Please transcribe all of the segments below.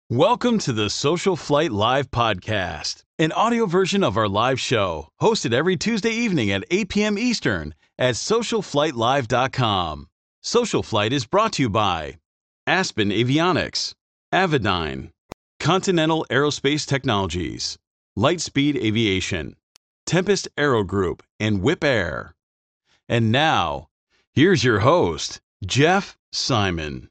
Welcome to the Social Flight Live podcast, an audio version of our live show, hosted every Tuesday evening at 8 p.m. Eastern at socialflightlive.com. Social Flight is brought to you by Aspen Avionics, Avidyne, Continental Aerospace Technologies, Lightspeed Aviation, Tempest Aero Group, and Whip Air. And now, here's your host, Jeff Simon.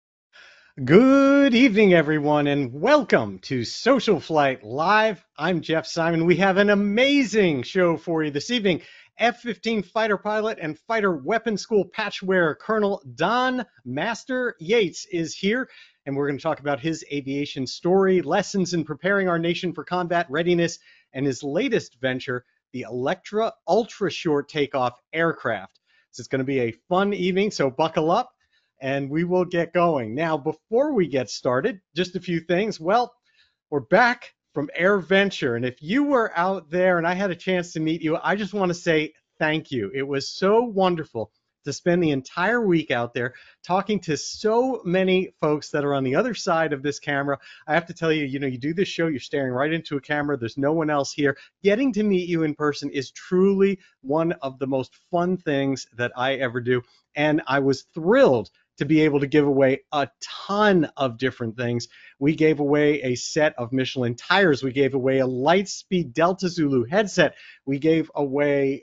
Good evening, everyone, and welcome to Social Flight Live. I'm Jeff Simon. We have an amazing show for you this evening. F-15 fighter pilot and fighter weapons school patch wearer Colonel Don Master Yates is here, and we're going to talk about his aviation story, lessons in preparing our nation for combat readiness, and his latest venture, the Electra Ultra Short Takeoff Aircraft. So it's going to be a fun evening, so buckle up and we will get going. Now, before we get started, just a few things. Well, we're back from AirVenture, and if you were out there and I had a chance to meet you, I just want to say thank you. It was so wonderful to spend the entire week out there talking to so many folks that are on the other side of this camera. I have to tell you, you do this show, you're staring right into a camera, there's no one else here. Getting to meet you in person is truly one of the most fun things that I ever do, and I was thrilled to be able to give away a ton of different things. We gave away a set of Michelin tires. We gave away a Lightspeed Delta Zulu headset. We gave away,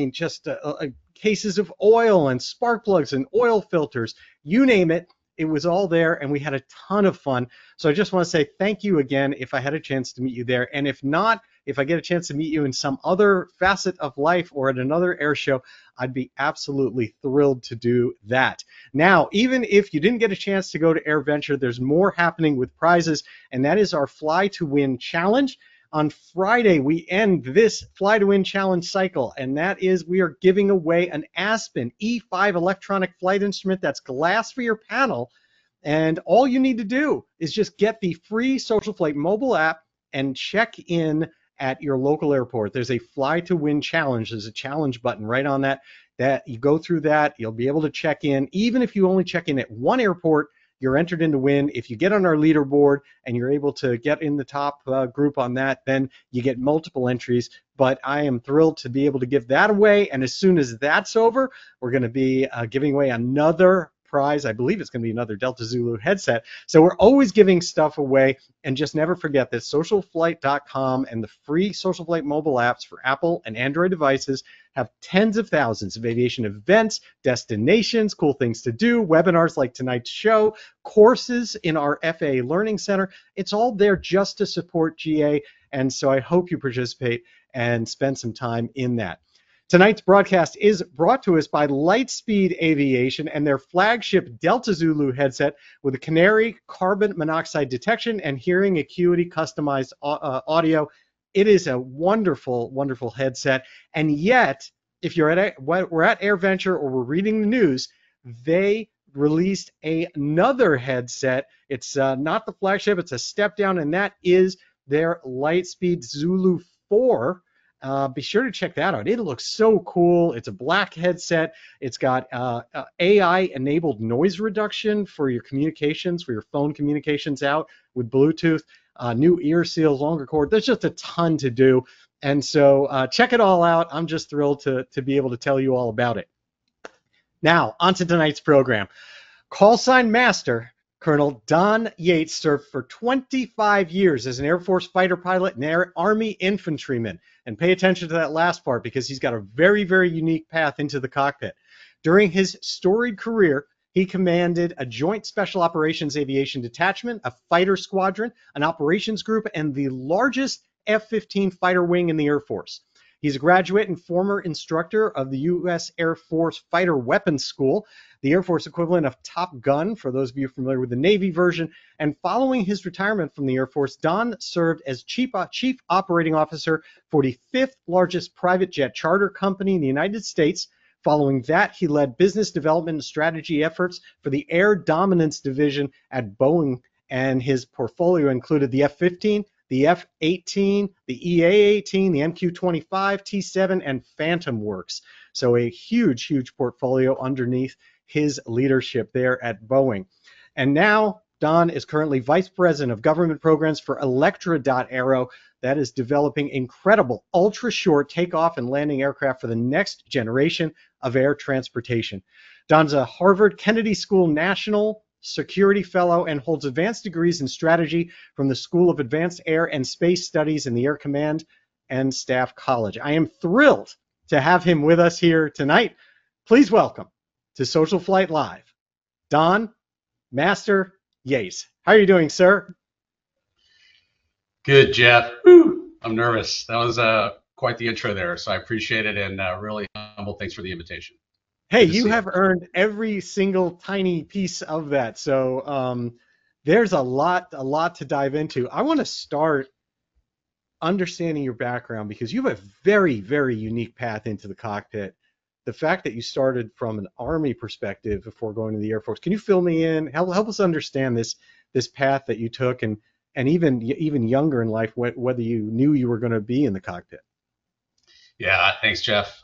cases of oil and spark plugs and oil filters. You name it, it was all there, and we had a ton of fun. So I just want to say thank you again if I had a chance to meet you there. And if not, if I get a chance to meet you in some other facet of life or at another air show, I'd be absolutely thrilled to do that. Now, even if you didn't get a chance to go to AirVenture, there's more happening with prizes, and that is our Fly to Win Challenge. On Friday, we end this Fly to Win Challenge cycle, and that is we are giving away an Aspen E5 electronic flight instrument that's glass for your panel, and all you need to do is just get the free Social Flight mobile app and check in at your local airport. There's a Fly to Win Challenge. There's a challenge button right on that. That you go through that, you'll be able to check in. Even if you only check in at one airport, you're entered in to win. If you get on our leaderboard and you're able to get in the top group on that, then you get multiple entries. But I am thrilled to be able to give that away. And as soon as that's over, we're going to be giving away another prize. I believe it's going to be another Delta Zulu headset. So we're always giving stuff away, and just never forget that socialflight.com and the free Social Flight mobile apps for Apple and Android devices have tens of thousands of aviation events, destinations, cool things to do, webinars like tonight's show, courses in our FAA Learning Center. It's all there just to support GA, and so I hope you participate and spend some time in that. Tonight's broadcast is brought to us by Lightspeed Aviation and their flagship Delta Zulu headset with a Canary carbon monoxide detection and hearing acuity customized audio. It is a wonderful, wonderful headset. And yet, if we're at AirVenture or we're reading the news, they released another headset. It's not the flagship, it's a step down, and that is their Lightspeed Zulu 4. Be sure to check that out. It looks so cool. It's a black headset. It's got AI-enabled noise reduction for your communications, for your phone communications out with Bluetooth, new ear seals, longer cord. There's just a ton to do. And so check it all out. I'm just thrilled to be able to tell you all about it. Now, on to tonight's program. Call sign master Colonel Don Yates served for 25 years as an Air Force fighter pilot and Army infantryman. And pay attention to that last part because he's got a very, very unique path into the cockpit. During his storied career, he commanded a Joint Special Operations Aviation Detachment, a fighter squadron, an operations group, and the largest F-15 fighter wing in the Air Force. He's a graduate and former instructor of the U.S. Air Force Fighter Weapons School, the Air Force equivalent of Top Gun, for those of you familiar with the Navy version. And following his retirement from the Air Force, Don served as Chief Operating Officer for the fifth largest private jet charter company in the United States. Following that, he led business development and strategy efforts for the Air Dominance Division at Boeing, and his portfolio included the F-15, the F-18, the EA-18, the MQ-25, T-7, and Phantom Works. So a huge, huge portfolio underneath his leadership there at Boeing. And now Don is currently Vice President of Government Programs for Electra.Aero, that is developing incredible ultra-short takeoff and landing aircraft for the next generation of air transportation. Don's a Harvard Kennedy School National Security Fellow and holds advanced degrees in strategy from the School of Advanced Air and Space Studies in the Air Command and Staff College. I am thrilled to have him with us here tonight. Please welcome to Social Flight Live, Don Master Yates. How are you doing, sir? Good, Jeff. Woo. I'm nervous. That was quite the intro there, so I appreciate it, and really humble. Thanks for the invitation. Hey, you have earned every single tiny piece of that. So there's a lot to dive into. I want to start understanding your background because you have a very, very unique path into the cockpit. The fact that you started from an Army perspective before going to the Air Force. Can you fill me in? Help us understand this path that you took, and even younger in life, whether you knew you were going to be in the cockpit. Yeah, thanks, Jeff.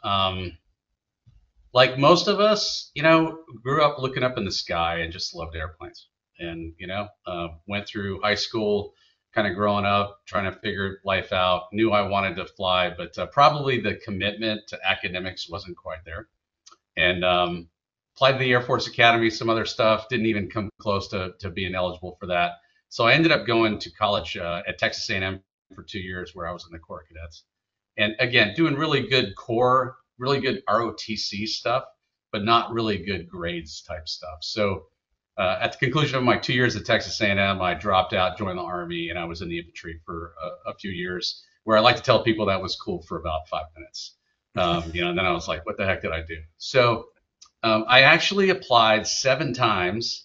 Like most of us, grew up looking up in the sky and just loved airplanes. And, went through high school, kind of growing up, trying to figure life out, knew I wanted to fly, but probably the commitment to academics wasn't quite there. And applied to the Air Force Academy, some other stuff, didn't even come close to being eligible for that. So I ended up going to college at Texas A&M for 2 years where I was in the Corps Cadets. And again, doing really good core, really good ROTC stuff, but not really good grades type stuff. So at the conclusion of my 2 years at Texas A&M, I dropped out, joined the Army, and I was in the infantry for a few years, where I like to tell people that was cool for about 5 minutes. And then I was like, what the heck did I do? So I actually applied 7 times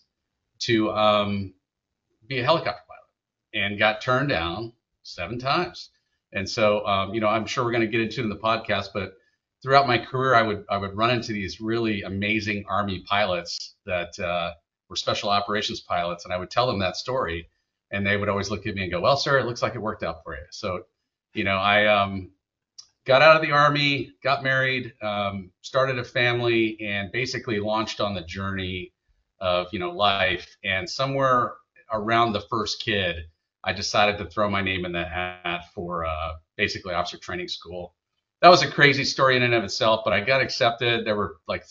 to be a helicopter pilot and got turned down 7 times. And so, I'm sure we're going to get into it in the podcast, but throughout my career, I would run into these really amazing Army pilots that were special operations pilots, and I would tell them that story, and they would always look at me and go, well, sir, it looks like it worked out for you. So, I got out of the Army, got married, started a family, and basically launched on the journey of, life. And somewhere around the first kid, I decided to throw my name in the hat for basically officer training school. That was a crazy story in and of itself, but I got accepted. There were like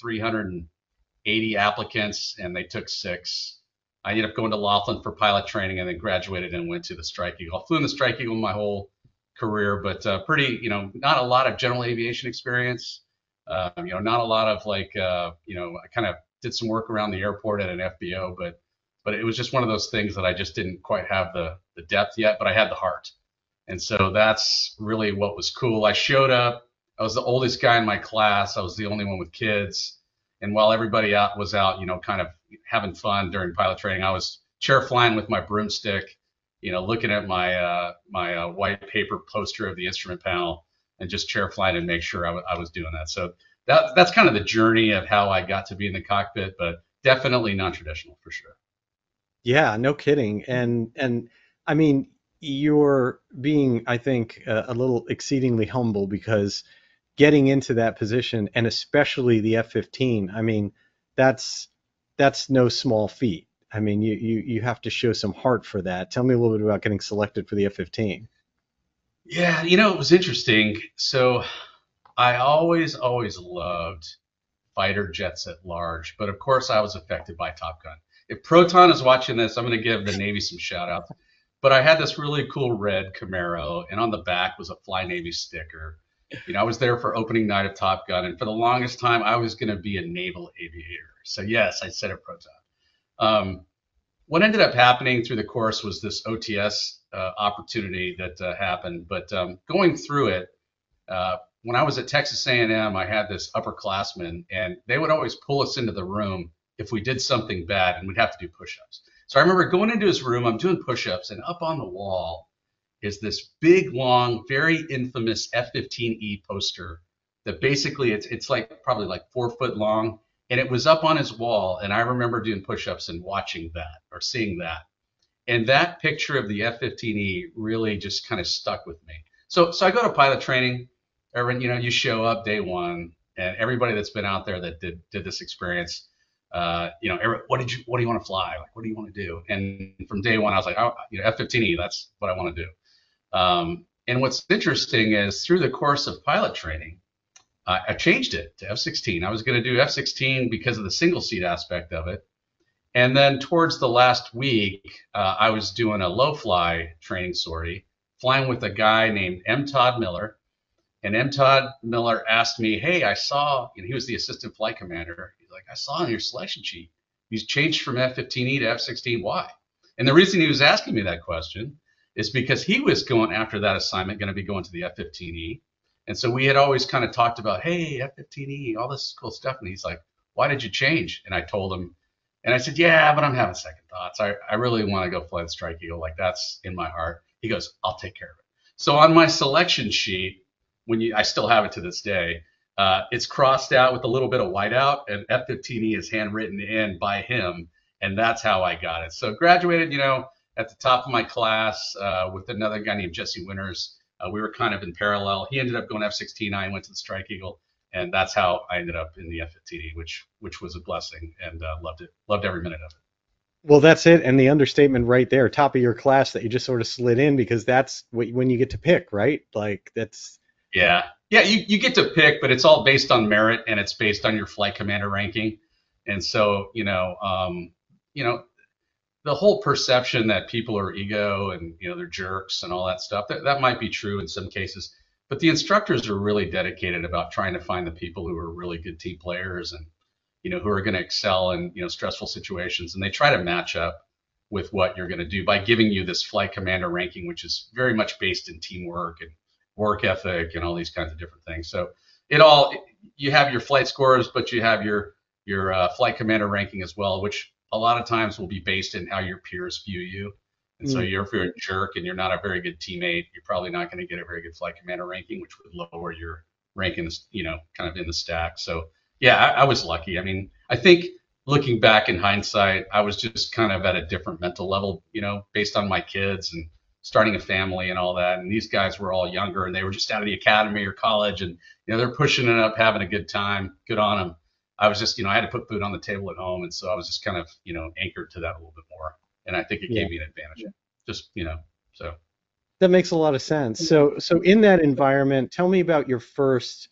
380 applicants, and they took 6. I ended up going to Laughlin for pilot training, and then graduated and went to the Strike Eagle. I flew in the Strike Eagle my whole career, but pretty, not a lot of general aviation experience. Not a lot of I kind of did some work around the airport at an FBO, but it was just one of those things that I just didn't quite have the depth yet, but I had the heart. And so that's really what was cool. I showed up. I was the oldest guy in my class. I was the only one with kids. And while everybody was out, kind of having fun during pilot training, I was chair flying with my broomstick, looking at my white paper poster of the instrument panel and just chair flying and make sure I was doing that. So that's kind of the journey of how I got to be in the cockpit, but definitely non-traditional for sure. Yeah, no kidding. And I mean, you're being, I think, a little exceedingly humble, because getting into that position, and especially the F-15, I mean, that's no small feat. I mean, you have to show some heart for that. Tell me a little bit about getting selected for the F-15. Yeah, it was interesting. So I always loved fighter jets at large, but of course I was affected by Top Gun. If Proton is watching this, I'm going to give the Navy some shout outs. But I had this really cool red Camaro, and on the back was a Fly Navy sticker. I was there for opening night of Top Gun, and for the longest time, I was going to be a naval aviator. So yes, I said a Proton. What ended up happening through the course was this OTS opportunity that happened. But going through it, when I was at Texas A&M, I had this upperclassman, and they would always pull us into the room if we did something bad, and we'd have to do push-ups. So I remember going into his room, I'm doing push-ups, and up on the wall is this big, long, very infamous F-15E poster that basically it's like probably like 4 foot long, and it was up on his wall. And I remember doing push-ups and watching that or seeing that. And that picture of the F-15E really just kind of stuck with me. So I go to pilot training. You show up day one, and everybody that's been out there that did this experience, what do you want to fly? Like, what do you want to do? And from day one, I was like, oh, F-15E, that's what I want to do. And what's interesting is through the course of pilot training, I changed it to F-16. I was going to do F-16 because of the single seat aspect of it. And then towards the last week, I was doing a low fly training sortie, flying with a guy named M. Todd Miller. And M. Todd Miller asked me, hey, I saw, he was the assistant flight commander. He's like, I saw on your selection sheet, he's changed from F-15E to F-16. Why? And the reason he was asking me that question is because he was going after that assignment, going to be going to the F-15E. And so we had always kind of talked about, hey, F-15E, all this cool stuff. And he's like, why did you change? And I told him, and I said, yeah, but I'm having second thoughts. I really want to go fly the Strike Eagle. Like, that's in my heart. He goes, I'll take care of it. So on my selection sheet, I still have it to this day, it's crossed out with a little bit of whiteout, and F-15E is handwritten in by him. And that's how I got it. So graduated, at the top of my class with another guy named Jesse Winters. We were kind of in parallel. He ended up going F-16. I went to the Strike Eagle, and that's how I ended up in the F-15E, which was a blessing, and loved it. Loved every minute of it. Well, that's it, and the understatement right there, top of your class that you just sort of slid in, because that's when you get to pick, right? Like, that's... Yeah, you get to pick, but it's all based on merit, and it's based on your flight commander ranking. And so, the whole perception that people are ego and they're jerks and all that stuff, that might be true in some cases, but the instructors are really dedicated about trying to find the people who are really good team players and who are going to excel in stressful situations, and they try to match up with what you're going to do by giving you this flight commander ranking, which is very much based in teamwork and work ethic and all these kinds of different things. So you have your flight scores, but you have your flight commander ranking as well, which a lot of times will be based in how your peers view you. And so if you're a jerk and you're not a very good teammate, you're probably not going to get a very good flight commander ranking, which would lower your ranking, kind of in the stack. So yeah, I was lucky. I mean, I think looking back in hindsight, I was just kind of at a different mental level, based on my kids and starting a family and all that. And these guys were all younger, and they were just out of the academy or college, and they're pushing it up, having a good time. Good on them. I was just, I had to put food on the table at home, and so I was just kind of, anchored to that a little bit more. And I think it gave me an advantage. Just, so. That makes a lot of sense. So in that environment, tell me about your first,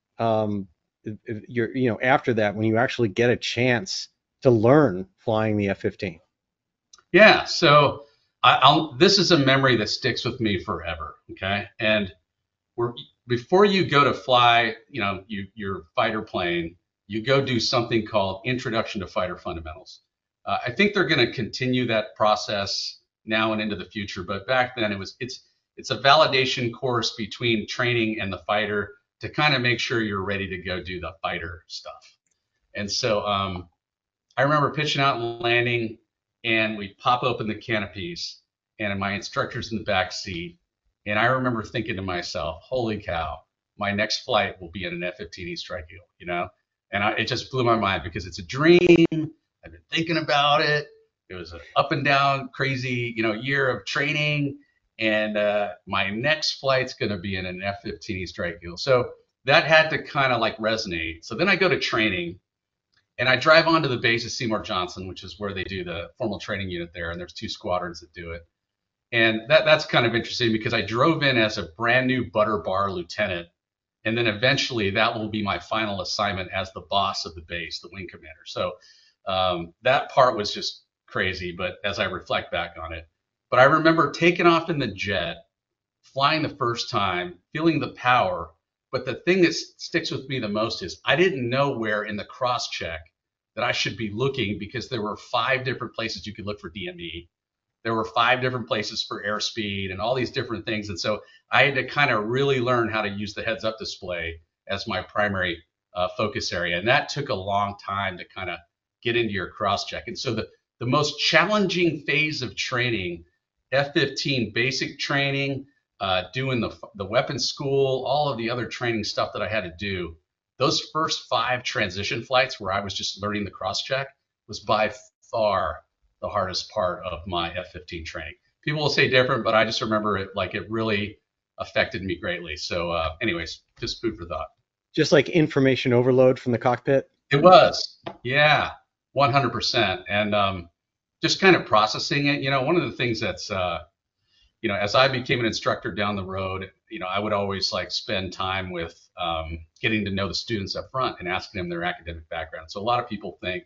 after that, when you actually get a chance to learn flying the F-15. Yeah. So this is a memory that sticks with me forever. Okay. And before you go to fly, your fighter plane, you go do something called Introduction to Fighter Fundamentals. I think they're going to continue that process now and into the future, but back then it's a validation course between training and the fighter to kind of make sure you're ready to go do the fighter stuff. And so I remember pitching out and landing, and we pop open the canopies, and my instructor's in the back seat, and I remember thinking to myself, holy cow, my next flight will be in an F-15E Strike Eagle, and it just blew my mind because it's a dream. I've been thinking about it. It was an up and down, crazy, year of training, and my next flight's going to be in an F-15E Strike Eagle. So that had to kind of like resonate. So then I go to training, and I drive onto the base of Seymour Johnson, which is where they do the formal training unit there, and there's 2 squadrons that do it. And that's kind of interesting because I drove in as a brand new butter bar lieutenant, and then eventually that will be my final assignment as the boss of the base, the wing commander. So that part was just crazy, but as I reflect back on it. But I remember taking off in the jet, flying the first time, feeling the power. But the thing that sticks with me the most is I didn't know where in the cross check that I should be looking, because there were 5 different places you could look for DME. There were 5 different places for airspeed and all these different things. And so I had to kind of really learn how to use the heads up display as my primary focus area. And that took a long time to kind of get into your cross check. And so the most challenging phase of training, F-15 basic training, doing the weapons school, all of the other training stuff that I had to do, those first 5 transition flights where I was just learning the cross check was by far the hardest part of my F-15 training. People will say different, but I just remember it really affected me greatly. So anyways, just food for thought. Just like information overload from the cockpit? It was, yeah, 100%. And just kind of processing it. One of the things that's as I became an instructor down the road, I would always like spend time with getting to know the students up front and asking them their academic background. So a lot of people think,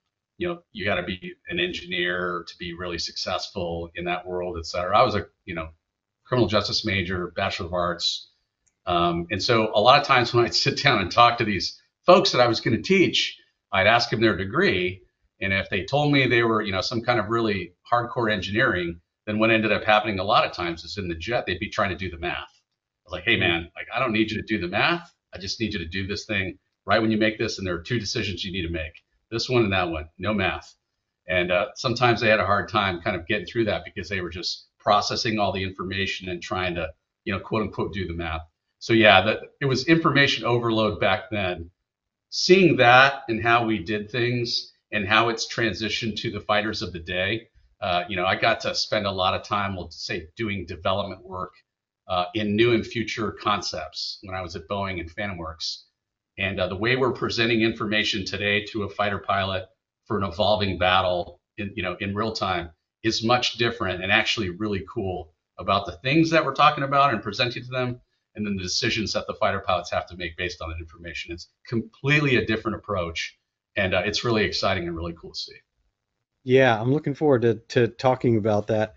you got to be an engineer to be really successful in that world, et cetera. I was a, criminal justice major, Bachelor of Arts. And so a lot of times when I'd sit down and talk to these folks that I was going to teach, I'd ask them their degree. And if they told me they were, some kind of really hardcore engineering, then what ended up happening a lot of times is in the jet, they'd be trying to do the math. I was like, hey, man, like, I don't need you to do the math. I just need you to do this thing right when you make this. And there are two decisions you need to make, this one and that one, no math. And sometimes they had a hard time kind of getting through that because they were just processing all the information and trying to, quote unquote, do the math. So yeah, it was information overload back then. Seeing that and how we did things and how it's transitioned to the fighters of the day, I got to spend a lot of time, we'll say, doing development work in new and future concepts when I was at Boeing and Phantom Works. And the way we're presenting information today to a fighter pilot for an evolving battle in real time is much different and actually really cool about the things that we're talking about and presenting to them, and then the decisions that the fighter pilots have to make based on that information. It's completely a different approach, and it's really exciting and really cool to see. Yeah, I'm looking forward to talking about that.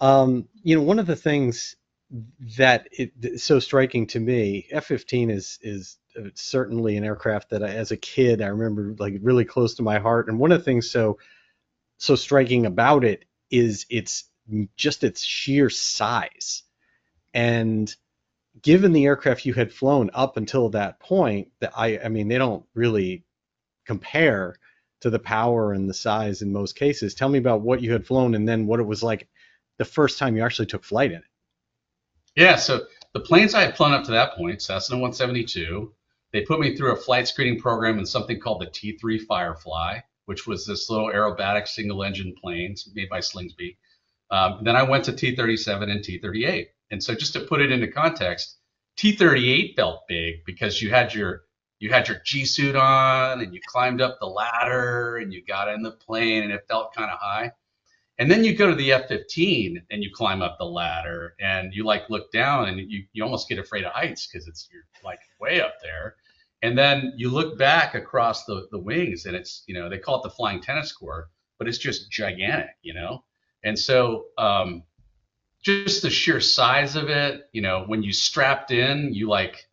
One of the things that is so striking to me, F-15 is certainly an aircraft that as a kid I remember like really close to my heart. And one of the things so striking about it is its sheer size. And given the aircraft you had flown up until that point, that I mean, they don't really compare to the power and the size in most cases. Tell me about what you had flown and then what it was like the first time you actually took flight in it. Yeah, so the planes I had flown up to that point, Cessna 172, they put me through a flight screening program in something called the T3 Firefly, which was this little aerobatic single engine planes made by Slingsby. Then I went to T-37 and T-38. And so just to put it into context, T-38 felt big because you had your G suit on and you climbed up the ladder and you got in the plane and it felt kind of high. And then you go to the F-15 and you climb up the ladder and you like look down and you almost get afraid of heights because you're like way up there. And then you look back across the wings and it's, they call it the flying tennis court, but it's just gigantic, And so just the sheer size of it, when you strapped in, you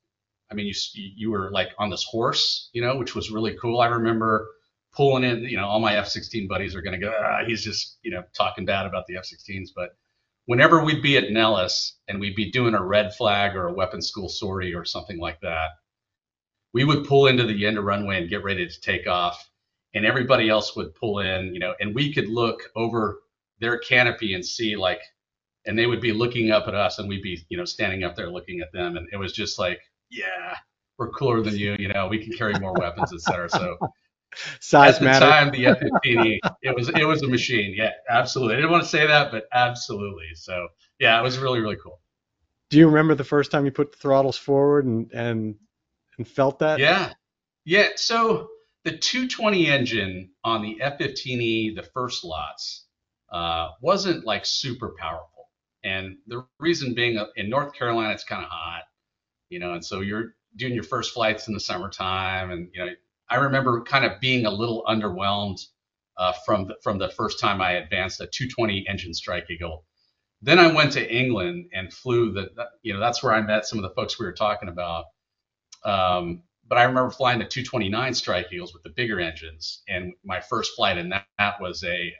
were like on this horse, which was really cool. I remember pulling in, all my F-16 buddies are going to go, he's just, talking bad about the F-16s. But whenever we'd be at Nellis and we'd be doing a red flag or a weapons school sortie or something like that, we would pull into the end of runway and get ready to take off. And everybody else would pull in, and we could look over their canopy and see and they would be looking up at us and we'd be, standing up there looking at them. And it was just like, yeah, we're cooler than you, we can carry more weapons, et cetera. So size at the matter. time, the F-15E, it was a machine. Yeah, absolutely. I didn't want to say that, but absolutely. So yeah, it was really, really cool. Do you remember the first time you put the throttles forward and felt that? Yeah. So the 220 engine on the F-15E, the first lots, wasn't like super powerful. And the reason being, in North Carolina, it's kind of hot, and so you're doing your first flights in the summertime. And, I remember kind of being a little underwhelmed from the first time I advanced a 220 engine Strike Eagle. Then I went to England and flew that's where I met some of the folks we were talking about. But I remember flying the 229 Strike Eagles with the bigger engines. And my first flight in that was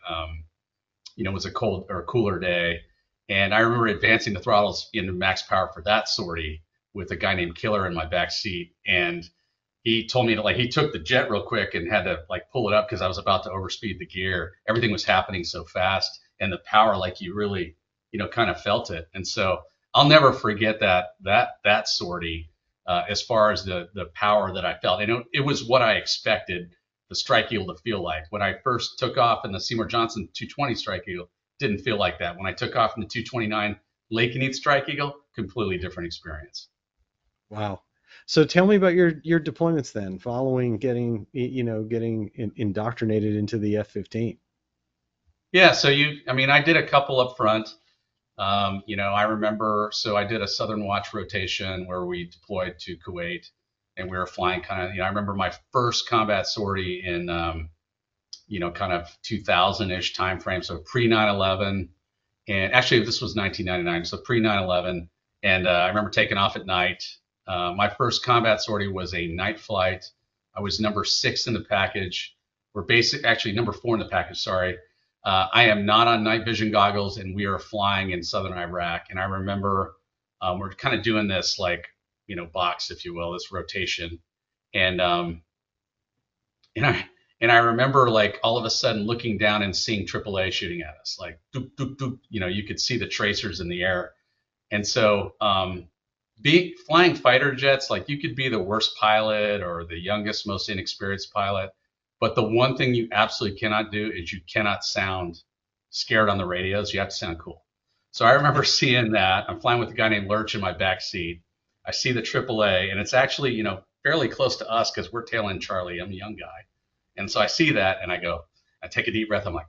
was a cold or cooler day. And I remember advancing the throttles into max power for that sortie with a guy named Killer in my back seat. And he told me to he took the jet real quick and had to pull it up because I was about to overspeed the gear. Everything was happening so fast and the power, you really, kind of felt it. And so I'll never forget that sortie as far as the power that I felt. And it was what I expected the Strike Eagle to feel like. When I first took off in the Seymour Johnson 220 Strike Eagle, didn't feel like that. When I took off in the 229 Lakenheath Strike Eagle, completely different experience. Wow. So tell me about your deployments then, following getting indoctrinated into the F-15. Yeah, so I mean, I did a couple up front. I remember, so I did a Southern Watch rotation where we deployed to Kuwait, and we were flying kind of, I remember my first combat sortie in, kind of 2000-ish time frame, so pre 9/11, and actually this was 1999, so pre 9/11, and I remember taking off at night. My first combat sortie was a night flight. I was number 6 in the package. Actually number 4 in the package. Sorry. I am not on night vision goggles, and we are flying in southern Iraq. And I remember we're kind of doing this box, if you will, this rotation, and and I remember like all of a sudden looking down and seeing AAA shooting at us, like doop doop doop. You could see the tracers in the air, and so flying fighter jets, like you could be the worst pilot or the youngest, most inexperienced pilot. But the one thing you absolutely cannot do is you cannot sound scared on the radios. You have to sound cool. So I remember seeing that. I'm flying with a guy named Lurch in my back seat. I see the AAA, and it's actually, fairly close to us because we're tail end Charlie. I'm a young guy. And so I see that, and I take a deep breath. I'm like,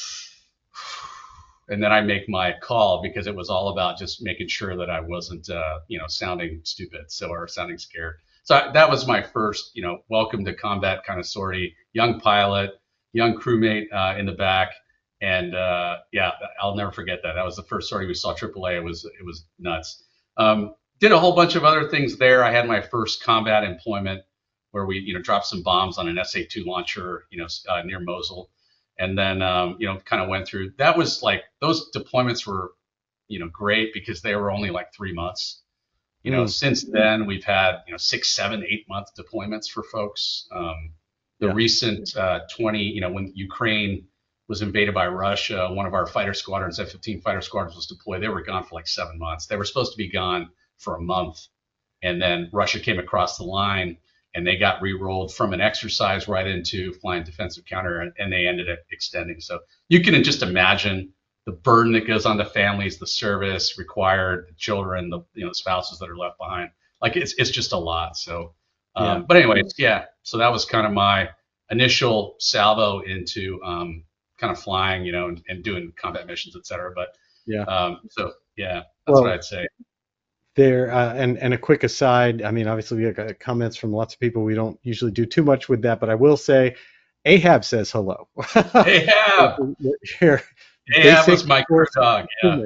and then I make my call because it was all about just making sure that I wasn't, sounding stupid or sounding scared. So that was my first, welcome to combat kind of sortie. Young pilot, young crewmate in the back, and I'll never forget that. That was the first sortie we saw AAA. It was nuts. Did a whole bunch of other things there. I had my first combat employment where we, dropped some bombs on an SA-2 launcher, near Mosul, and then kind of went through. That was like those deployments were, great because they were only like 3 months. Since then we've had 6, 7, 8 month deployments for folks. The recent 20, when Ukraine was invaded by Russia, one of our fighter squadrons, F-15 fighter squadrons, was deployed. They were gone for like 7 months. They were supposed to be gone for a month, and then Russia came across the line, and they got re-rolled from an exercise right into flying defensive counter, and they ended up extending. So you can just imagine the burden that goes on the families, the service required, the children, the spouses that are left behind. Like it's just a lot. So, but anyways, so that was kind of my initial salvo into kind of flying, and doing combat missions, et cetera. But that's what I'd say. There and a quick aside. I mean, obviously we got comments from lots of people. We don't usually do too much with that, but I will say, Ahab says hello. Ahab. Ahab was my crew dog. Yeah.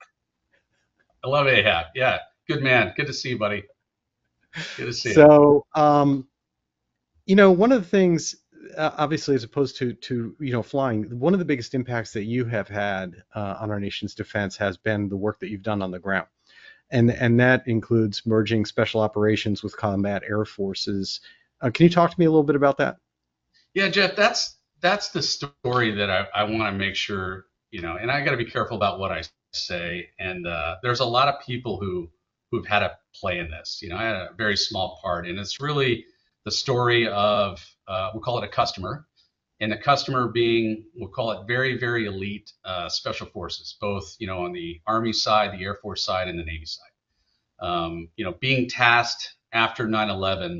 I love Ahab. Yeah. Good man. Good to see you, buddy. Good to see you. So, one of the things, obviously, as opposed to flying, one of the biggest impacts that you have had on our nation's defense has been the work that you've done on the ground. And that includes merging special operations with combat air forces. Can you talk to me a little bit about that? Yeah, Jeff, that's the story that I want to make sure, and I got to be careful about what I say. And there's a lot of people who've had a play in this. I had a very small part, and it's really the story of, we'll call it a customer, and the customer being, we'll call it very, very elite special forces, both, on the Army side, the Air Force side, and the Navy side. Being tasked after 9/11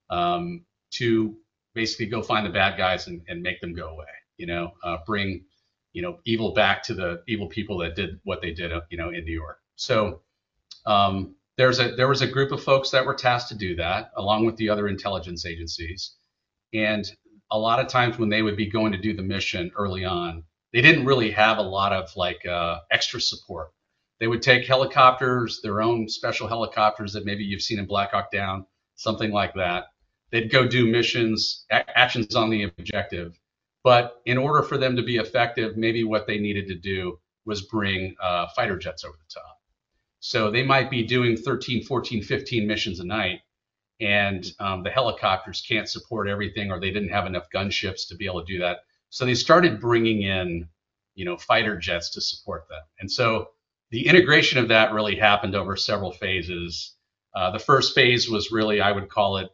to basically go find the bad guys and make them go away, bring, evil back to the evil people that did what they did, in New York. So there was a group of folks that were tasked to do that, along with the other intelligence agencies. And a lot of times when they would be going to do the mission early on, they didn't really have a lot of extra support. They would take helicopters, their own special helicopters that maybe you've seen in Black Hawk Down, something like that. They'd go do missions, actions on the objective. But in order for them to be effective, maybe what they needed to do was bring fighter jets over the top. So they might be doing 13, 14, 15 missions a night, and the helicopters can't support everything, or they didn't have enough gunships to be able to do that. So they started bringing in, fighter jets to support them. And so the integration of that really happened over several phases. The first phase was really, I would call it,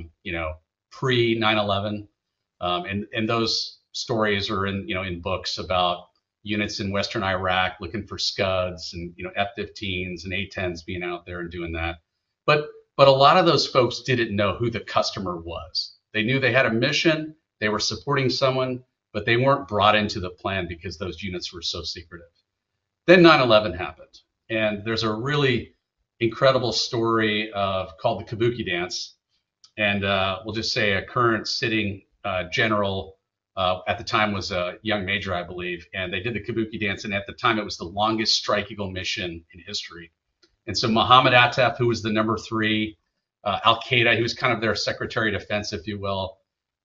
pre 9/11, and those stories are in books about units in Western Iraq looking for Scuds and F-15s and A-10s being out there and doing that. But But a lot of those folks didn't know who the customer was. They knew they had a mission, they were supporting someone, but they weren't brought into the plan because those units were so secretive. Then 9/11 happened, and there's a really incredible story called the Kabuki Dance, and we'll just say a current sitting general at the time was a young major, I believe, and they did the Kabuki Dance, and at the time it was the longest Strike Eagle mission in history. And so Muhammad Attaf, who was the number 3, Al Qaeda, he was kind of their Secretary of Defense, if you will.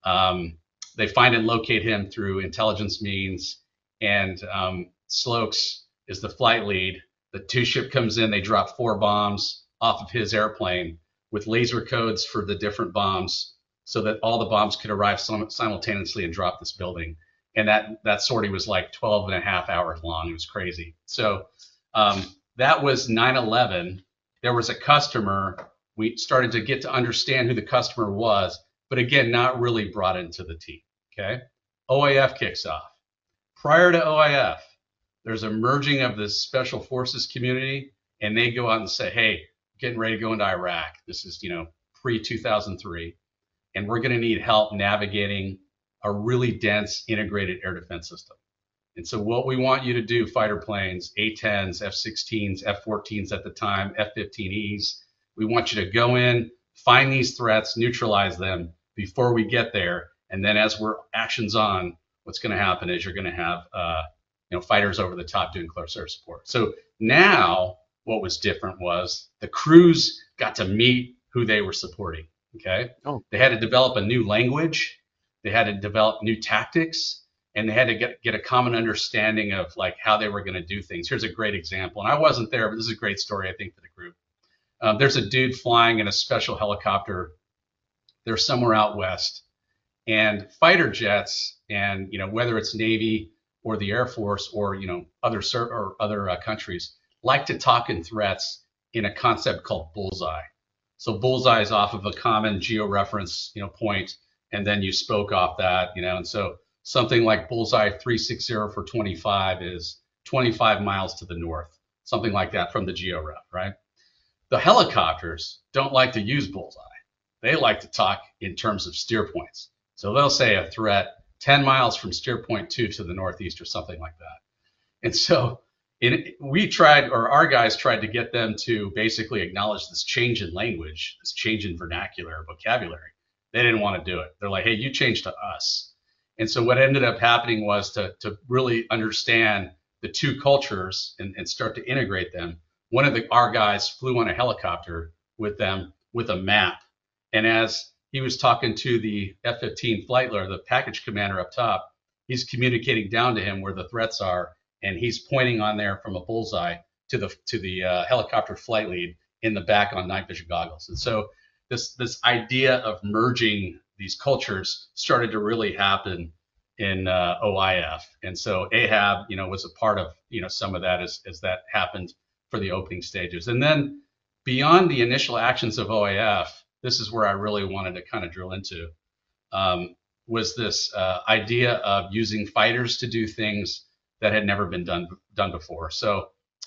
They find and locate him through intelligence means, and Slokes is the flight lead. The 2 ship comes in, they drop 4 bombs off of his airplane with laser codes for the different bombs so that all the bombs could arrive simultaneously and drop this building. And that sortie was like 12 and a half hours long. It was crazy. So that was 9/11. There was a customer. We started to get to understand who the customer was, but again, not really brought into the team. Okay. OIF kicks off. Prior to OIF, there's a merging of the special forces community, and they go out and say, hey, getting ready to go into Iraq. This is, pre-2003, and we're going to need help navigating a really dense integrated air defense system. And so what we want you to do, fighter planes, A-10s, F-16s, F-14s at the time, F-15Es, we want you to go in, find these threats, neutralize them before we get there. And then as we're actions on, what's going to happen is you're going to have fighters over the top doing close air support. So now what was different was the crews got to meet who they were supporting. Okay. Oh. They had to develop a new language. They had to develop new tactics, and they had to get a common understanding of like how they were going to do things. Here's a great example. And I wasn't there, but this is a great story, I think, for the group. There's a dude flying in a special helicopter. They're somewhere out west, and fighter jets, and whether it's Navy or the Air Force or other countries, like to talk in threats in a concept called bullseye. So bullseye is off of a common georeference point, and then you spoke off that, and so something like bullseye 360 for 25 is 25 miles to the north, something like that from the georef, right? The helicopters don't like to use bullseye. They like to talk in terms of steer points. So they'll say a threat 10 miles from steer point 2 to the northeast or something like that. And so our guys tried to get them to basically acknowledge this change in language, this change in vernacular, vocabulary. They didn't want to do it. They're like, hey, you change to us. And so what ended up happening was to really understand the two cultures and start to integrate them. One of our guys flew on a helicopter with them with a map. And as he was talking to the F-15 flight leader, the package commander up top, he's communicating down to him where the threats are, and he's pointing on there from a bullseye to the helicopter flight lead in the back on night vision goggles. And so this idea of merging these cultures started to really happen in OIF. And so AHAB, was a part of some of that as that happened for the opening stages. And then beyond the initial actions of OIF, this is where I really wanted to kind of drill into, was this idea of using fighters to do things that had never been done before. So,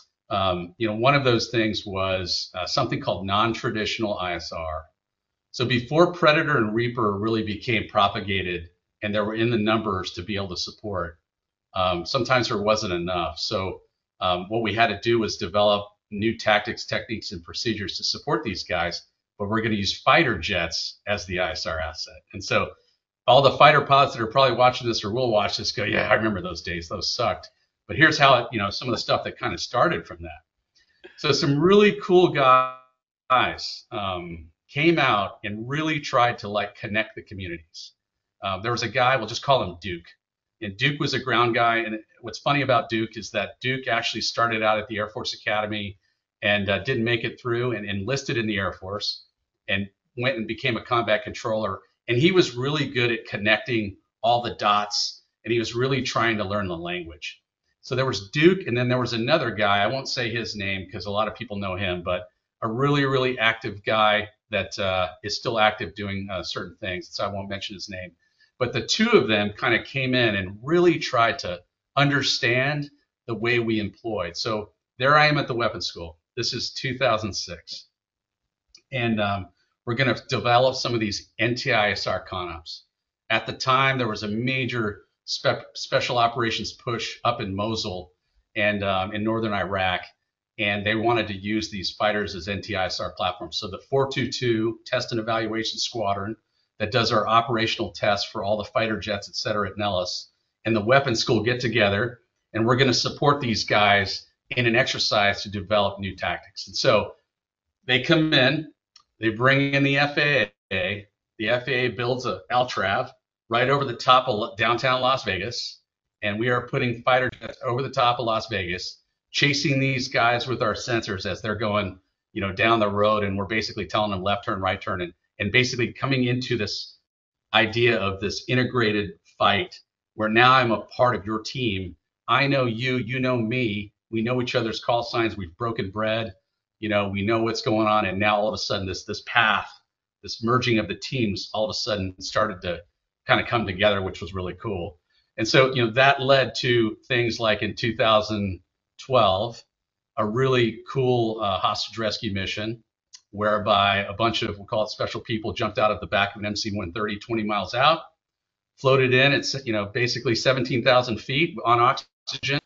one of those things was something called non-traditional ISR. So before Predator and Reaper really became propagated and they were in the numbers to be able to support, sometimes there wasn't enough. So what we had to do was develop new tactics, techniques, and procedures to support these guys, but we're going to use fighter jets as the ISR asset. And so all the fighter pilots that are probably watching this or will watch this go, yeah, I remember those days. Those sucked. But here's how, some of the stuff that kind of started from that. So some really cool guys came out and really tried to connect the communities. There was a guy, we'll just call him Duke. And Duke was a ground guy. And what's funny about Duke is that Duke actually started out at the Air Force Academy and didn't make it through and enlisted in the Air Force and went and became a combat controller. And he was really good at connecting all the dots, and he was really trying to learn the language. So there was Duke, and then there was another guy. I won't say his name because a lot of people know him, but a really, really active guy that is still active doing certain things. So I won't mention his name. But the two of them kind of came in and really tried to understand the way we employed. So there I am at the weapons school. This is 2006. And we're going to develop some of these NTISR CONOPs. At the time, there was a major special operations push up in Mosul and in northern Iraq, and they wanted to use these fighters as NTISR platforms. So the 422 Test and Evaluation Squadron that does our operational tests for all the fighter jets, et cetera, at Nellis, and the weapons school get together, and we're going to support these guys in an exercise to develop new tactics. And so they come in, they bring in the FAA. The FAA builds a LTRAV right over the top of downtown Las Vegas, and we are putting fighter jets over the top of Las Vegas, chasing these guys with our sensors as they're going, down the road, and we're basically telling them left turn, right turn, and basically coming into this idea of this integrated fight where now I'm a part of your team. I know you, you know me. We know each other's call signs. We've broken bread. We know what's going on. And now all of a sudden this path, this merging of the teams all of a sudden started to kind of come together, which was really cool. And so, that led to things like in 2012, a really cool hostage rescue mission whereby a bunch of, we'll call it special people, jumped out of the back of an MC-130 20 miles out, floated in at basically 17,000 feet on oxygen,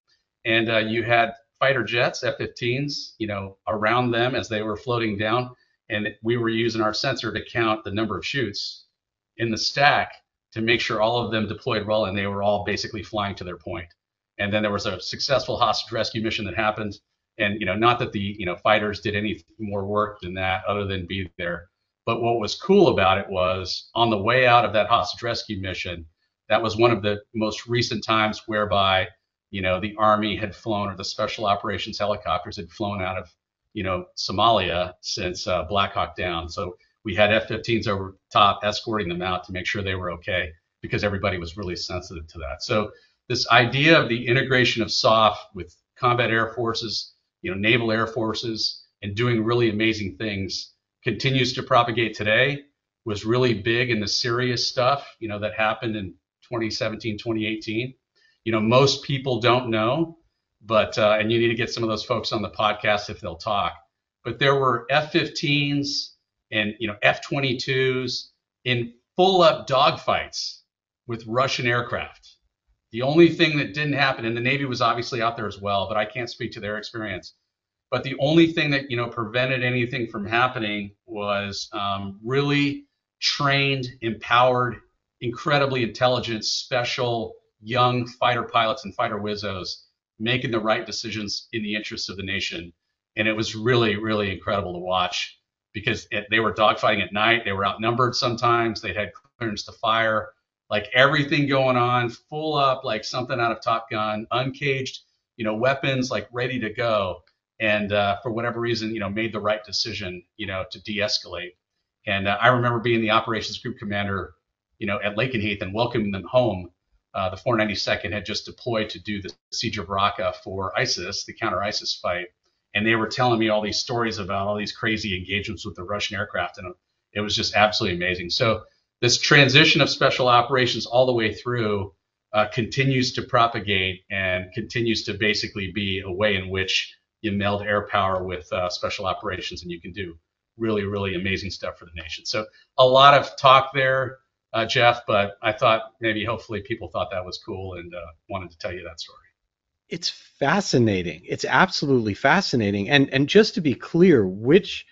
and you had fighter jets, F-15s, around them as they were floating down, and we were using our sensor to count the number of chutes in the stack to make sure all of them deployed well, and they were all basically flying to their point. And then there was a successful hostage rescue mission that happened, and not that the fighters did any more work than that other than be there. But what was cool about it was on the way out of that hostage rescue mission, that was one of the most recent times whereby, the Army had flown, or the special operations helicopters had flown out of, Somalia since Black Hawk Down. So we had F-15s over top escorting them out to make sure they were okay, because everybody was really sensitive to that. So this idea of the integration of SOF with combat air forces, naval air forces, and doing really amazing things continues to propagate today, was really big in the serious stuff, that happened in 2017, 2018. Most people don't know, but, and you need to get some of those folks on the podcast if they'll talk, but there were F-15s and, F-22s in full up dogfights with Russian aircraft. The only thing that didn't happen, and the Navy was obviously out there as well, but I can't speak to their experience. But the only thing that prevented anything from happening was really trained, empowered, incredibly intelligent, special young fighter pilots and fighter wizzos making the right decisions in the interests of the nation. And it was really, really incredible to watch, because they were dogfighting at night. They were outnumbered sometimes. They had clearance to fire, like everything going on, full up, like something out of Top Gun, uncaged, weapons like ready to go. And for whatever reason, made the right decision, to de-escalate. And I remember being the operations group commander, at Lakenheath and welcoming them home. The 492nd had just deployed to do the Siege of Raqqa for ISIS, the counter-ISIS fight. And they were telling me all these stories about all these crazy engagements with the Russian aircraft. And it was just absolutely amazing. So this transition of special operations all the way through continues to propagate and continues to basically be a way in which you meld air power with special operations, and you can do really, really amazing stuff for the nation. So a lot of talk there, Jeff, but I thought maybe hopefully people thought that was cool and wanted to tell you that story. It's fascinating. It's absolutely fascinating. And just to be clear, which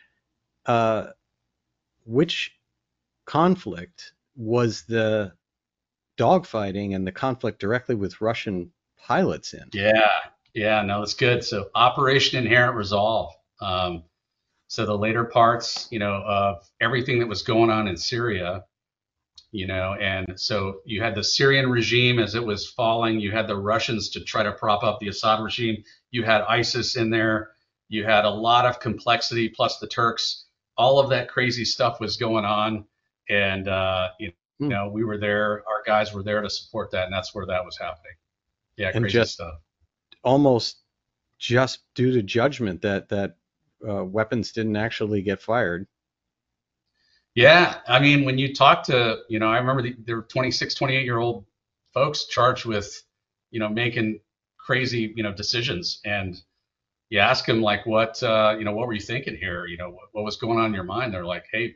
conflict was the dogfighting and the conflict directly with Russian pilots in? Yeah, no, that's good. So Operation Inherent Resolve. So the later parts, of everything that was going on in Syria, and so you had the Syrian regime as it was falling. You had the Russians to try to prop up the Assad regime. You had ISIS in there. You had a lot of complexity, plus the Turks. All of that crazy stuff was going on. And, we were there. Our guys were there to support that. And that's where that was happening. Yeah, and crazy stuff. Almost just due to judgment that weapons didn't actually get fired. Yeah, I mean, when you talk to, I remember there were 26, 28-year-old folks charged with, making crazy, decisions. And, you ask them like, what what were you thinking here? What was going on in your mind? They're like, hey,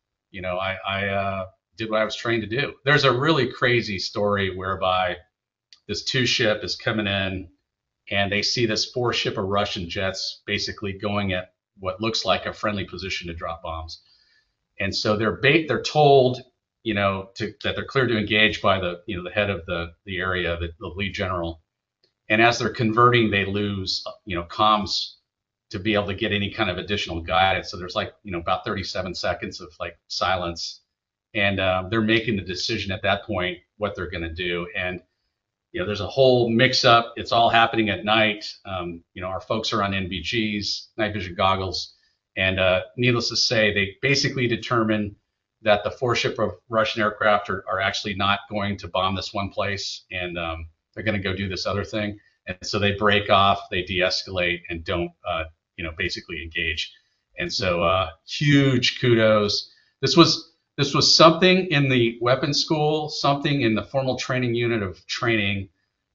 I did what I was trained to do. There's a really crazy story whereby this two ship is coming in and they see this four ship of Russian jets basically going at what looks like a friendly position to drop bombs. And so they're told, that they're clear to engage by the head of the area, the lead general. And as they're converting, they lose, comms to be able to get any kind of additional guidance. So there's about 37 seconds of silence, and they're making the decision at that point what they're going to do. And there's a whole mix-up. It's all happening at night. Our folks are on NVGs, night vision goggles, and needless to say, they basically determine that the four ship of Russian aircraft are actually not going to bomb this one place, and they're going to go do this other thing. And so they break off, they de-escalate, and don't, basically engage. And so huge kudos. This was something in the weapons school, something in the formal training unit of training,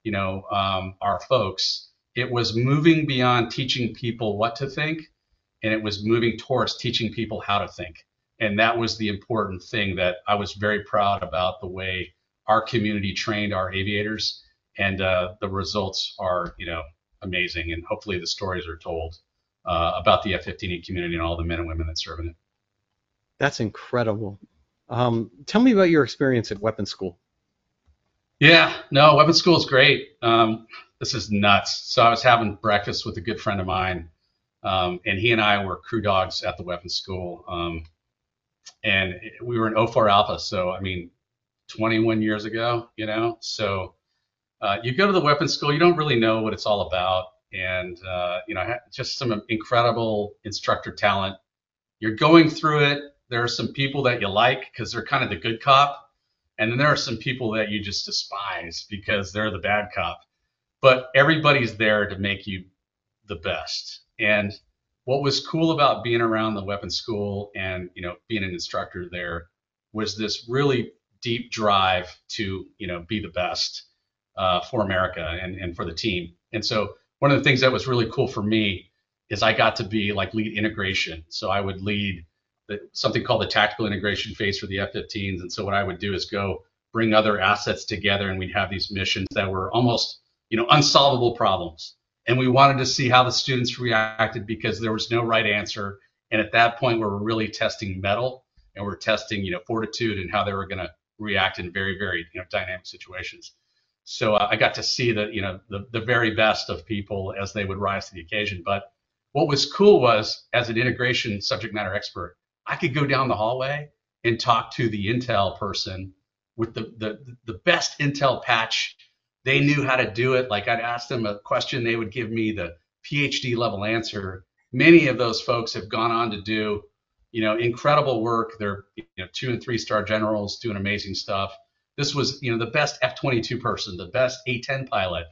our folks. It was moving beyond teaching people what to think, and it was moving towards teaching people how to think. And that was the important thing that I was very proud about, the way our community trained our aviators, and the results are, amazing. And hopefully the stories are told about the F-15E community and all the men and women that serve in it. That's incredible. Tell me about your experience at weapons school. Yeah, no, weapons school is great. This is nuts. So I was having breakfast with a good friend of mine, and he and I were crew dogs at the weapons school. And we were in 04 Alpha, so 21 years ago, So you go to the weapons school, you don't really know what it's all about, and just some incredible instructor talent. You're going through it. There are some people that you like because they're kind of the good cop, and then there are some people that you just despise because they're the bad cop. But everybody's there to make you the best. And what was cool about being around the weapons school and being an instructor there was this really deep drive to be the best for America and for the team. And so one of the things that was really cool for me is I got to be lead integration. So I would lead something called the tactical integration phase for the F-15s. And so what I would do is go bring other assets together, and we'd have these missions that were almost unsolvable problems. And we wanted to see how the students reacted because there was no right answer. And at that point, we were really testing mettle, and we're testing, fortitude and how they were going to react in very, very, dynamic situations. So I got to see the very best of people as they would rise to the occasion. But what was cool was, as an integration subject matter expert, I could go down the hallway and talk to the intel person with the best intel patch. They knew how to do it. I'd ask them a question, they would give me the PhD level answer. Many of those folks have gone on to do, incredible work. They're 2 and 3 star generals doing amazing stuff. This was, the best F-22 person, the best A-10 pilot.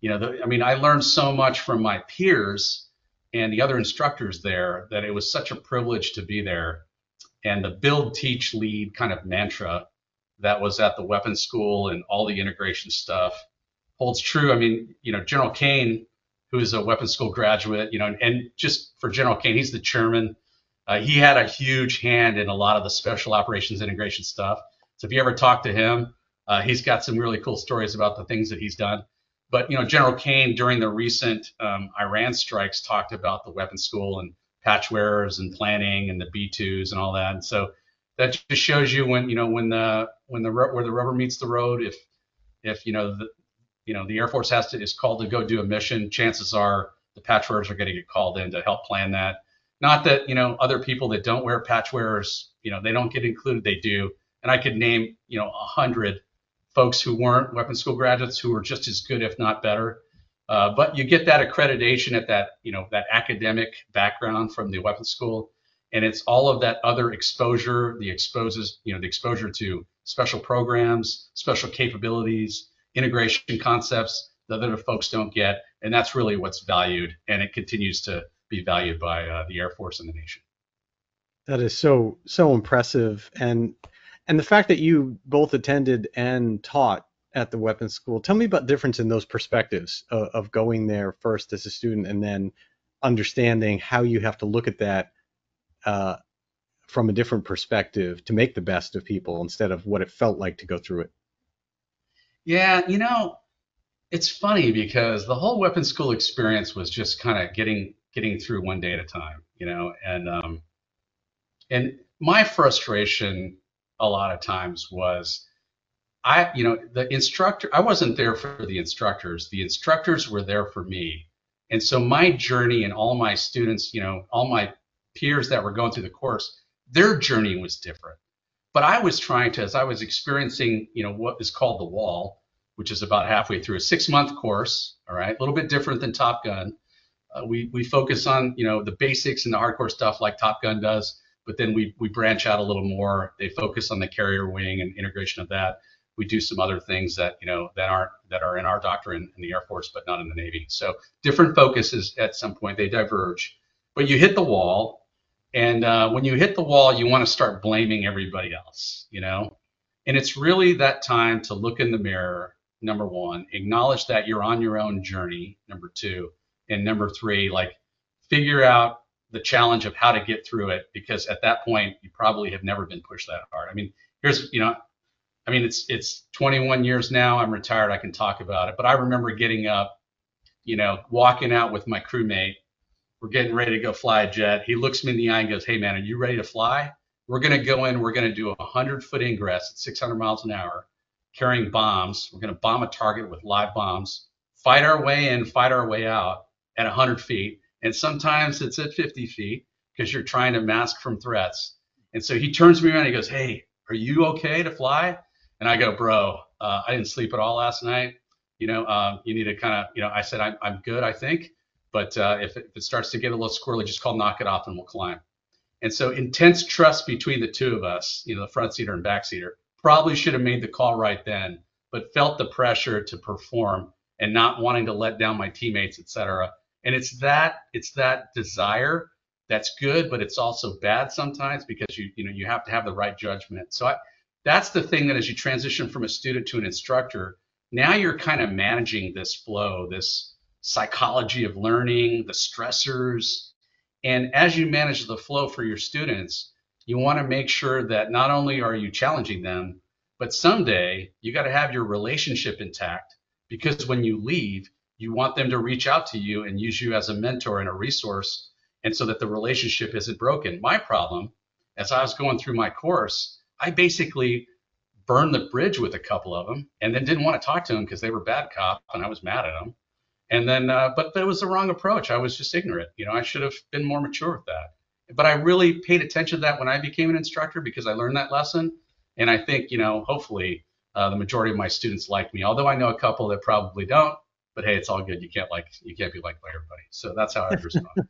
I learned so much from my peers and the other instructors there that it was such a privilege to be there. And the build, teach, lead kind of mantra that was at the weapons school and all the integration stuff holds true. General Kane, who is a weapons school graduate, and just for General Kane, he's the chairman. He had a huge hand in a lot of the special operations integration stuff. So if you ever talk to him, he's got some really cool stories about the things that he's done. But, General Kane, during the recent Iran strikes, talked about the weapons school and patch wearers and planning and the B-2s and all that. And so that just shows you where the rubber meets the road. If the Air Force is called to go do a mission, chances are the patch wearers are going to get called in to help plan that. Not that other people that don't wear patch wearers, they don't get included. They do. And I could name 100 folks who weren't weapons school graduates who were just as good, if not better. But you get that accreditation at that that academic background from the weapons school, and it's all of that other exposure, the exposure to special programs, special capabilities, integration concepts that other folks don't get, and that's really what's valued, and it continues to be valued by the Air Force and the nation. That is so impressive, and the fact that you both attended and taught at the weapons school. Tell me about the difference in those perspectives of going there first as a student and then understanding how you have to look at that from a different perspective to make the best of people instead of what it felt like to go through it. Yeah, it's funny because the whole weapons school experience was just kind of getting through one day at a time, and my frustration a lot of times was the instructor, I wasn't there for the instructors. The instructors were there for me. And so my journey and all my students, all my peers that were going through the course, their journey was different. But I was trying to, as I was experiencing, what is called the wall, which is about halfway through a 6-month course, all right, a little bit different than Top Gun. We focus on, the basics and the hardcore stuff like Top Gun does, but then we branch out a little more. They focus on the carrier wing and integration of that. We do some other things that that are in our doctrine in the Air Force, but not in the Navy. So different focuses at some point, they diverge. But you hit the wall, and when you hit the wall, you want to start blaming everybody else, And it's really that time to look in the mirror. Number one, acknowledge that you're on your own journey. Number two, and number three, figure out the challenge of how to get through it, because at that point you probably have never been pushed that hard. It's 21 years now. I'm retired. I can talk about it. But I remember getting up, walking out with my crewmate. We're getting ready to go fly a jet. He looks me in the eye and goes, "Hey, man, are you ready to fly? We're going to go in. We're going to do a 100-foot ingress at 600 miles an hour, carrying bombs. We're going to bomb a target with live bombs, fight our way in, fight our way out at 100 feet. And sometimes it's at 50 feet because you're trying to mask from threats." And so he turns me around and he goes, "Hey, are you okay to fly?" And I go, "Bro, I didn't sleep at all last night. You need to kind of, I said, I'm good, I think. But if it starts to get a little squirrely, just call knock it off and we'll climb." And so intense trust between the two of us, the front seater and back seater, probably should have made the call right then, but felt the pressure to perform and not wanting to let down my teammates, et cetera. And it's that desire that's good, but it's also bad sometimes because you have to have the right judgment. So that's the thing, that as you transition from a student to an instructor, now you're kind of managing this flow, this psychology of learning, the stressors. And as you manage the flow for your students, you want to make sure that not only are you challenging them, but someday you got to have your relationship intact, because when you leave, you want them to reach out to you and use you as a mentor and a resource, and so that the relationship isn't broken. My problem, as I was going through my course, I basically burned the bridge with a couple of them and then didn't want to talk to them because they were bad cop and I was mad at them. And then, but that was the wrong approach. I was just ignorant. I should have been more mature with that. But I really paid attention to that when I became an instructor, because I learned that lesson. And I think, hopefully the majority of my students like me, although I know a couple that probably don't. But hey, it's all good. You can't be liked by everybody. So that's how I respond.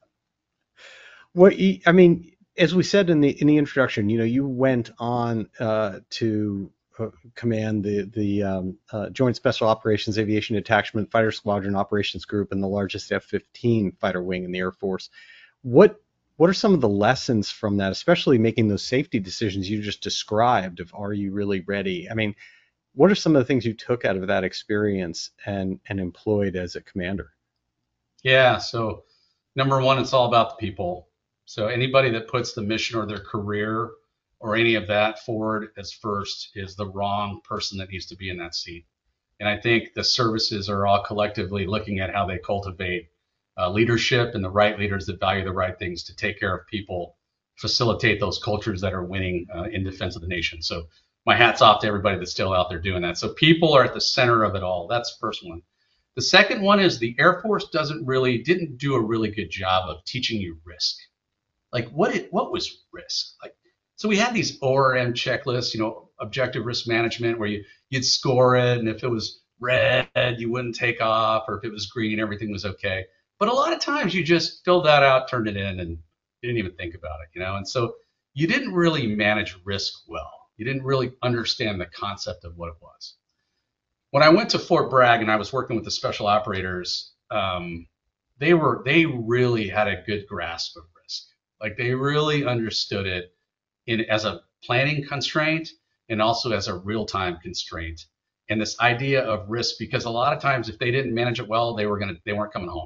Well, as we said in the introduction, you went on to command the Joint Special Operations Aviation Detachment Fighter Squadron Operations Group and the largest F-15 fighter wing in the Air Force. What are some of the lessons from that, especially making those safety decisions you just described of, are you really ready? What are some of the things you took out of that experience and employed as a commander? Yeah, so number one, it's all about the people. So anybody that puts the mission or their career or any of that forward as first is the wrong person that needs to be in that seat. And I think the services are all collectively looking at how they cultivate leadership and the right leaders that value the right things to take care of people, facilitate those cultures that are winning in defense of the nation. So my hat's off to everybody that's still out there doing that. So people are at the center of it all. That's the first one. The second one is the Air Force didn't do a really good job of teaching you risk. Like what was risk? So we had these ORM checklists, objective risk management, where you'd score it, and if it was red, you wouldn't take off, or if it was green, everything was okay. But a lot of times you just filled that out, turned it in, and didn't even think about it, And so you didn't really manage risk well. You didn't really understand the concept of what it was. When I went to Fort Bragg and I was working with the special operators, they really had a good grasp of risk. They really understood it as a planning constraint and also as a real-time constraint. And this idea of risk, because a lot of times if they didn't manage it well, they weren't coming home.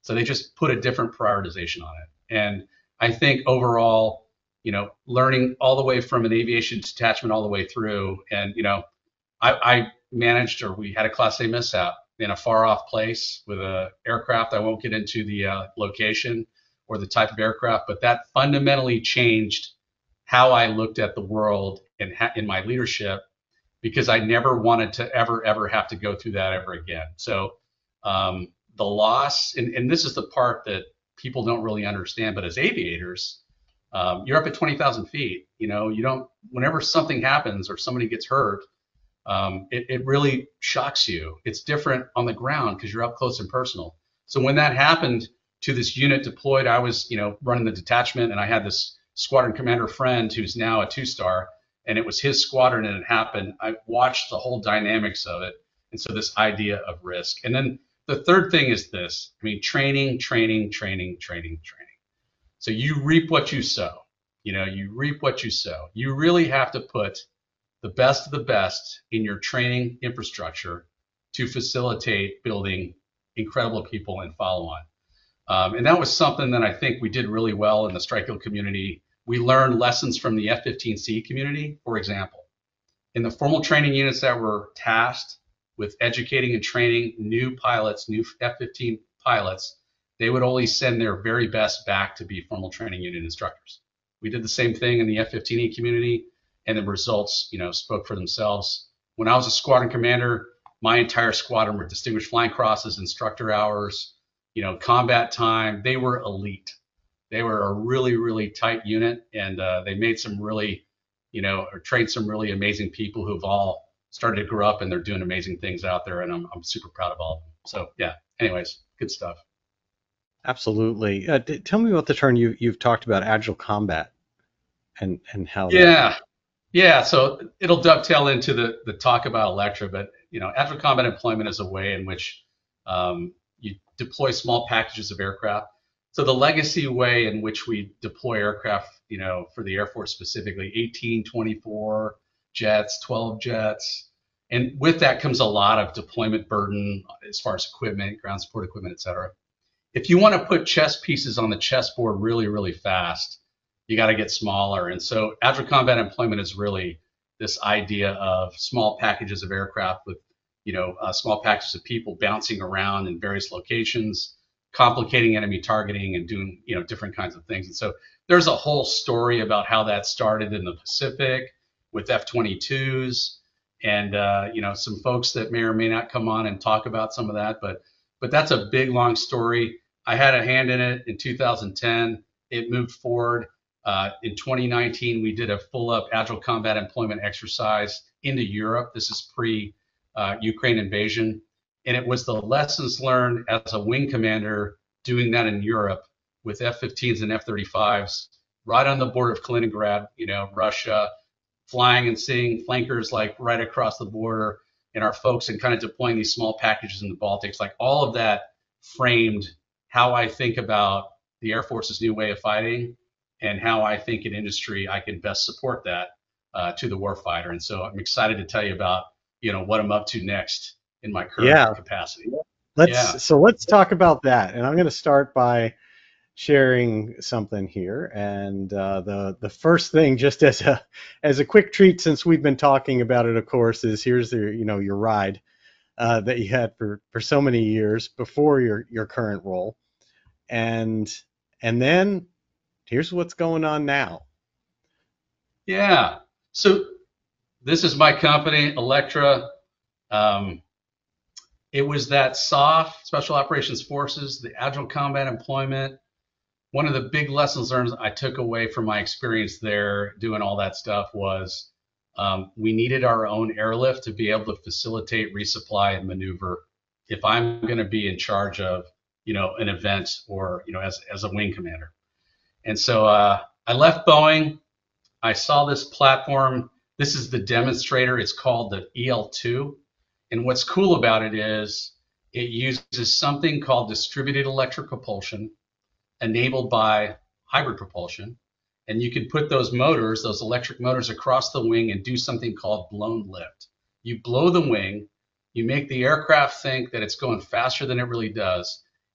So they just put a different prioritization on it. And I think overall, learning all the way from an aviation detachment all the way through, and I managed, or we had a Class A mishap in a far off place with a aircraft. I won't get into the location or the type of aircraft, but that fundamentally changed how I looked at the world and in my leadership, because I never wanted to ever have to go through that ever again. So the loss, and this is the part that people don't really understand, but as aviators, you're up at 20,000 feet. You don't, whenever something happens or somebody gets hurt, it really shocks you. It's different on the ground because you're up close and personal. So when that happened to this unit deployed, I was, running the detachment, and I had this squadron commander friend who's now a 2-star, and it was his squadron and it happened. I watched the whole dynamics of it. And so this idea of risk. And then the third thing is this, training. So you reap what you sow. You reap what you sow. You really have to put the best of the best in your training infrastructure to facilitate building incredible people and follow on. And that was something that I think we did really well in the Strike Eagle community. We learned lessons from the F-15C community. For example, in the formal training units that were tasked with educating and training new pilots, new F-15 pilots, they would only send their very best back to be formal training unit instructors. We did the same thing in the F-15E community, and the results, spoke for themselves. When I was a squadron commander, my entire squadron were distinguished flying crosses, instructor hours, combat time. They were elite. They were a really, really tight unit, and they made some really, or trained some really amazing people who've all started to grow up, and they're doing amazing things out there, and I'm super proud of all of them. So yeah, anyways, good stuff. Absolutely. Tell me about the term you've talked about, agile combat, and how. Yeah. So it'll dovetail into the talk about Electra, but agile combat employment is a way in which you deploy small packages of aircraft. So the legacy way in which we deploy aircraft, for the Air Force specifically, 18, 24 jets, 12 jets, and with that comes a lot of deployment burden as far as equipment, ground support equipment, et cetera. If you want to put chess pieces on the chessboard really, really fast, you got to get smaller. And so agile combat employment is really this idea of small packages of aircraft with, small packages of people bouncing around in various locations, complicating enemy targeting and doing, different kinds of things. And so there's a whole story about how that started in the Pacific with F-22s and, some folks that may or may not come on and talk about some of that, but that's a big, long story. I had a hand in it in 2010. It moved forward. In 2019, we did a full-up agile combat employment exercise into Europe. This is pre-Ukraine invasion. And it was the lessons learned as a wing commander doing that in Europe with F-15s and F-35s right on the border of Kaliningrad, Russia, flying and seeing flankers like right across the border, and our folks, and kind of deploying these small packages in the Baltics. Like all of that framed how I think about the Air Force's new way of fighting and how I think in industry I can best support that to the warfighter. And so I'm excited to tell you about, what I'm up to next in my current capacity. So let's talk about that. And I'm going to start by sharing something here. And the first thing, just as a quick treat, since we've been talking about it, of course, is here's your ride that you had for so many years before your current role, and then here's what's going on now. Yeah. So this is my company, Electra. It was that SOF, Special Operations Forces, the agile combat employment. One of the big lessons learned I took away from my experience there doing all that stuff was we needed our own airlift to be able to facilitate resupply and maneuver if I'm going to be in charge of, an event or, as a wing commander. And so I left Boeing. I saw this platform. This is the demonstrator. It's called the EL2. And what's cool about it is it uses something called distributed electric propulsion enabled by hybrid propulsion. And you can put those motors, those electric motors, across the wing and do something called blown lift. You blow the wing, you make the aircraft think that it's going faster than it really does,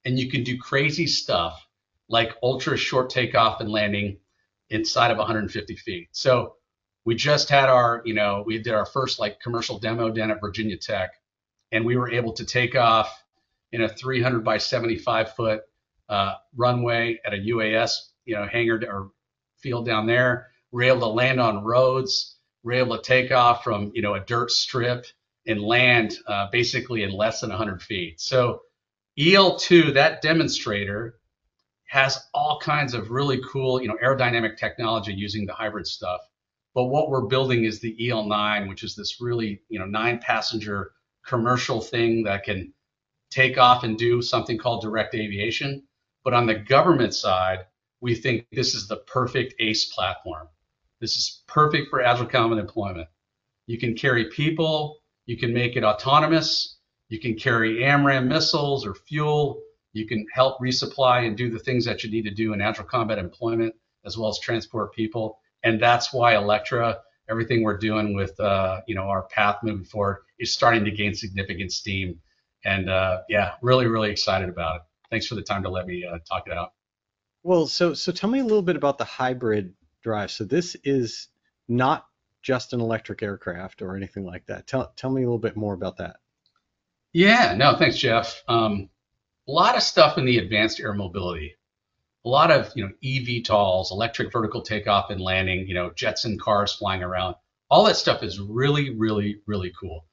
and you can do crazy stuff like ultra short takeoff and landing inside of 150 feet. So we just had we did our first like commercial demo down at Virginia Tech, and we were able to take off in a 300 by 75 foot runway at a UAS, hangar or field down there. We're able to land on roads. We're able to take off from, a dirt strip and land basically in less than 100 feet. So EL2, that demonstrator, has all kinds of really cool, aerodynamic technology using the hybrid stuff. But what we're building is the EL9, which is this really, 9-passenger commercial thing that can take off and do something called direct aviation. But on the government side, we think this is the perfect ACE platform. This is perfect for agile combat deployment. You can carry people, you can make it autonomous, you can carry AMRAAM missiles or fuel, you can help resupply and do the things that you need to do in agile combat employment, as well as transport people. And that's why Electra, everything we're doing with our path moving forward, is starting to gain significant steam. And really, really excited about it. Thanks for the time to let me talk it out. Well, so tell me a little bit about the hybrid drive. So this is not just an electric aircraft or anything like that. Tell me a little bit more about that. Yeah, no, thanks, Jeff. A lot of stuff in the advanced air mobility. A lot of eVTOLs, electric vertical takeoff and landing, Jetson cars flying around. All that stuff is really, really, really cool.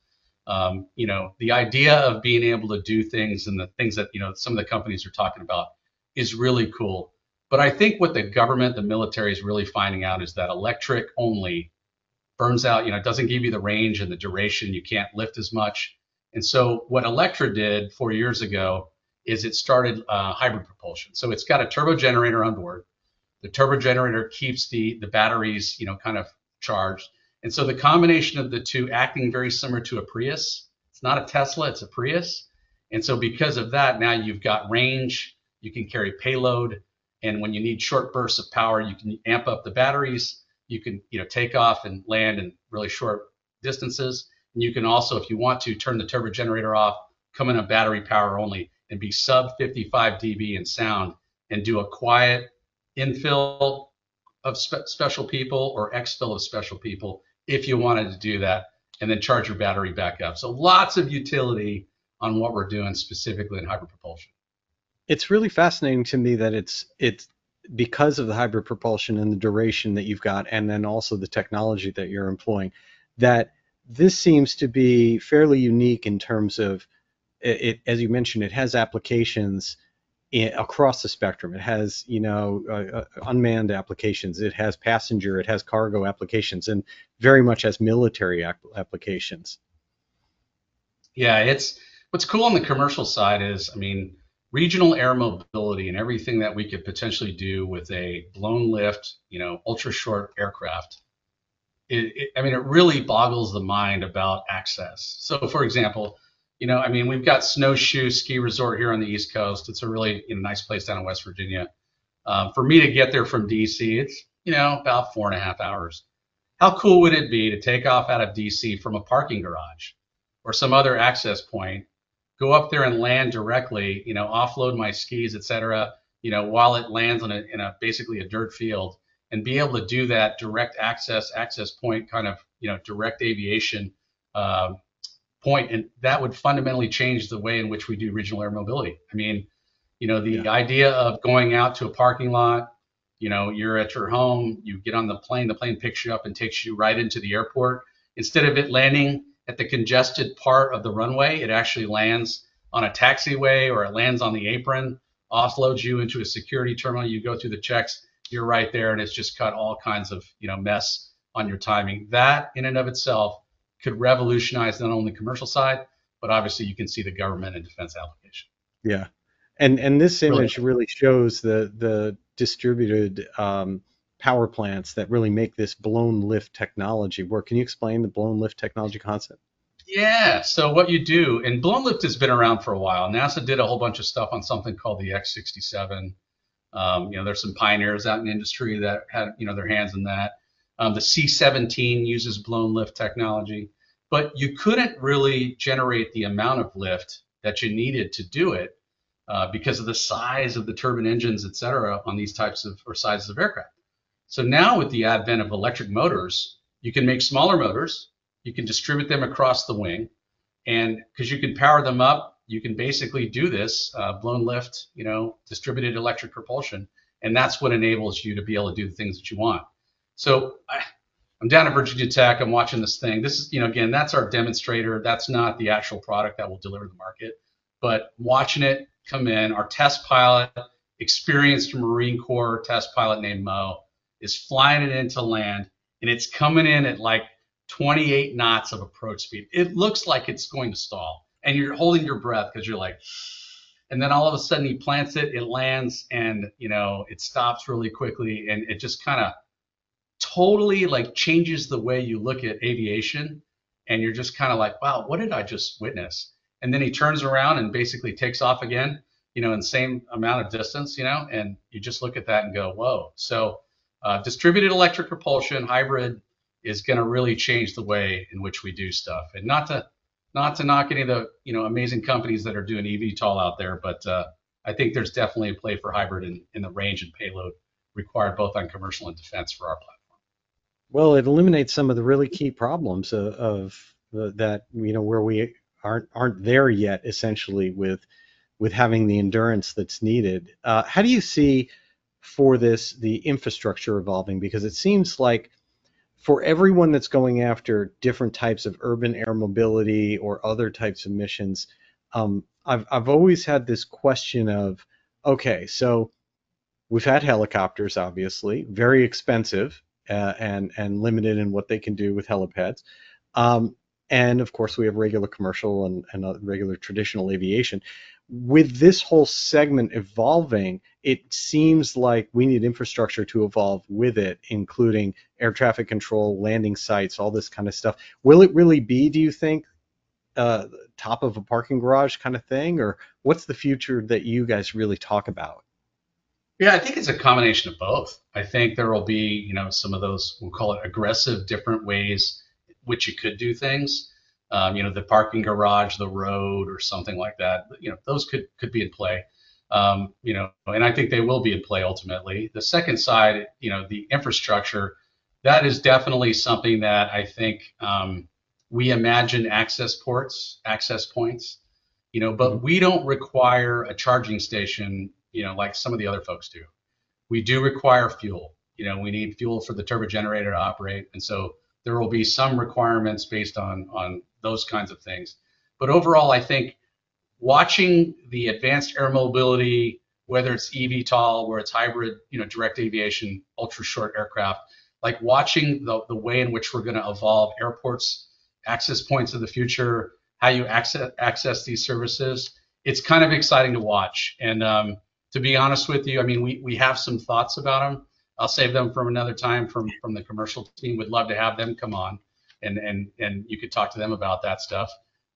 The idea of being able to do things and the things that some of the companies are talking about is really cool. But I think what the government, the military is really finding out is that electric only burns out. It doesn't give you the range and the duration. You can't lift as much. And so what Electra did 4 years ago is it started hybrid propulsion. So it's got a turbo generator on board. The turbo generator keeps the batteries, kind of charged. And so the combination of the two, acting very similar to a Prius. It's not a Tesla, it's a Prius. And so because of that, now you've got range, you can carry payload. And when you need short bursts of power, you can amp up the batteries. You can, take off and land in really short distances. And you can also, if you want to, turn the turbo generator off, come in a battery power only, and be sub 55 dB in sound, and do a quiet infill of special people or exfil of special people if you wanted to do that, and then charge your battery back up. So lots of utility on what we're doing specifically in hybrid propulsion. It's really fascinating to me that it's because of the hybrid propulsion and the duration that you've got, and then also the technology that you're employing, that this seems to be fairly unique in terms of it. As you mentioned, it has applications across the spectrum. It has, unmanned applications. It has passenger. It has cargo applications, and very much has military applications. Yeah, what's cool on the commercial side is, regional air mobility and everything that we could potentially do with a blown lift, ultra short aircraft. It really boggles the mind about access. So, for example, we've got Snowshoe Ski Resort here on the East Coast. It's a really nice place down in West Virginia. For me to get there from DC, it's about 4.5 hours. How cool would it be to take off out of DC from a parking garage or some other access point, go up there and land directly, offload my skis, etc., while it lands in a basically a dirt field, and be able to do that direct access point kind of, direct aviation point. And that would fundamentally change the way in which we do regional air mobility. The idea of going out to a parking lot, you're at your home, you get on the plane picks you up and takes you right into the airport. Instead of it landing at the congested part of the runway, it actually lands on a taxiway, or it lands on the apron, offloads you into a security terminal. You go through the checks, you're right there, and it's just cut all kinds of mess on your timing. That in and of itself could revolutionize not only the commercial side, but obviously you can see the government and defense application. Yeah, and this image really shows the distributed power plants that really make this blown lift technology work. Can you explain the blown lift technology concept? Yeah, so what you do, and blown lift has been around for a while. NASA did a whole bunch of stuff on something called the X-67. There's some pioneers out in the industry that had their hands in that. The C-17 uses blown lift technology, but you couldn't really generate the amount of lift that you needed to do it because of the size of the turbine engines, et cetera, on these types of or sizes of aircraft. So now with the advent of electric motors, you can make smaller motors, you can distribute them across the wing, and because you can power them up, you can basically do this blown lift, distributed electric propulsion, and that's what enables you to be able to do the things that you want. So I'm down at Virginia Tech. I'm watching this thing. This is, again, that's our demonstrator. That's not the actual product that will deliver the market, but watching it come in, our test pilot, experienced Marine Corps test pilot named Mo, is flying it into land, and it's coming in at like 28 knots of approach speed. It looks like it's going to stall, and you're holding your breath because you're like, and then all of a sudden he plants it, it lands, and it stops really quickly, and it just kind of totally like changes the way you look at aviation, and you're just kind of like, wow, what did I just witness? And then he turns around and basically takes off again, in the same amount of distance, and you just look at that and go, whoa. So distributed electric propulsion hybrid is going to really change the way in which we do stuff. And not to knock any of the amazing companies that are doing eVTOL out there, but I think there's definitely a play for hybrid in the range and payload required both on commercial and defense for our platform. Well, it eliminates some of the really key problems of that, where we aren't there yet, essentially, with having the endurance that's needed. How do you see for this the infrastructure evolving? Because it seems like for everyone that's going after different types of urban air mobility or other types of missions, I've always had this question of, okay, so we've had helicopters, obviously, very expensive and limited in what they can do with helipads. And of course, we have regular commercial and regular traditional aviation. With this whole segment evolving, it seems like we need infrastructure to evolve with it, including air traffic control, landing sites, all this kind of stuff. Will it really be, do you think, top of a parking garage kind of thing? Or what's the future that you guys really talk about? Yeah, I think it's a combination of both. I think there will be, some of those, we'll call it aggressive, different ways which you could do things. The parking garage, the road, or something like that. Those could be in play. And I think they will be in play ultimately. The second side, the infrastructure, that is definitely something that I think we imagine access points, but we don't require a charging station, like some of the other folks do. We do require fuel. We need fuel for the turbo generator to operate, and so there will be some requirements based on those kinds of things. But overall, I think watching the advanced air mobility, whether it's eVTOL, where it's hybrid, direct aviation, ultra short aircraft, like watching the way in which we're going to evolve airports, access points of the future, how you access these services, it's kind of exciting to watch. And to be honest with you, I mean, we have some thoughts about them. I'll save them from another time from the commercial team. Would love to have them come on and you could talk to them about that stuff.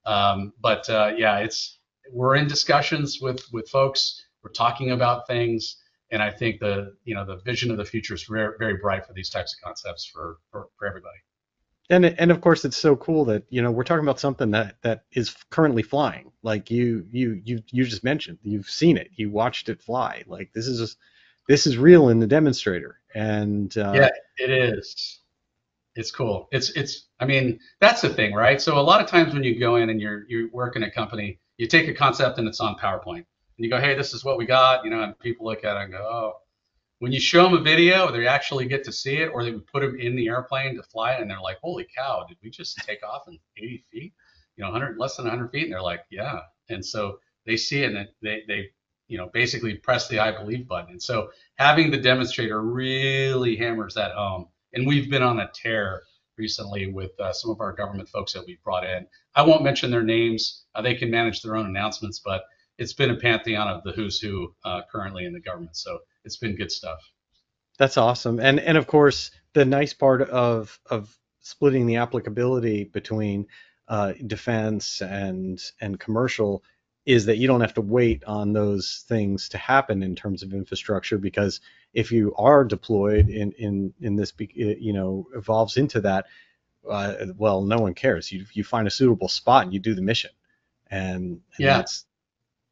Yeah, we're in discussions with folks. We're talking about things, and I think the vision of the future is very, very bright for these types of concepts for everybody. And of course, it's so cool that we're talking about something that is currently flying. Like you just mentioned, you've seen it, you watched it fly. Like this is real in the demonstrator, and yeah, it is. It's cool. I mean, that's the thing, right? So a lot of times when you go in and you work in a company, you take a concept and it's on PowerPoint, and you go, hey, this is what we got, and people look at it and go, oh. When you show them a video, they actually get to see it, or they would put them in the airplane to fly it, and they're like, holy cow, did we just take off in 80 feet? 100, less than 100 feet? And they're like, yeah. And so they see it, and they basically press the I believe button. And so having the demonstrator really hammers that home. And we've been on a tear recently with some of our government folks that we've brought in. I won't mention their names. They can manage their own announcements, but it's been a pantheon of the who's who currently in the government. So it's been good stuff. That's awesome. And of course, the nice part of splitting the applicability between defense and commercial is that you don't have to wait on those things to happen in terms of infrastructure, because if you are deployed in this, evolves into that, well, no one cares. You find a suitable spot and you do the mission. And yeah.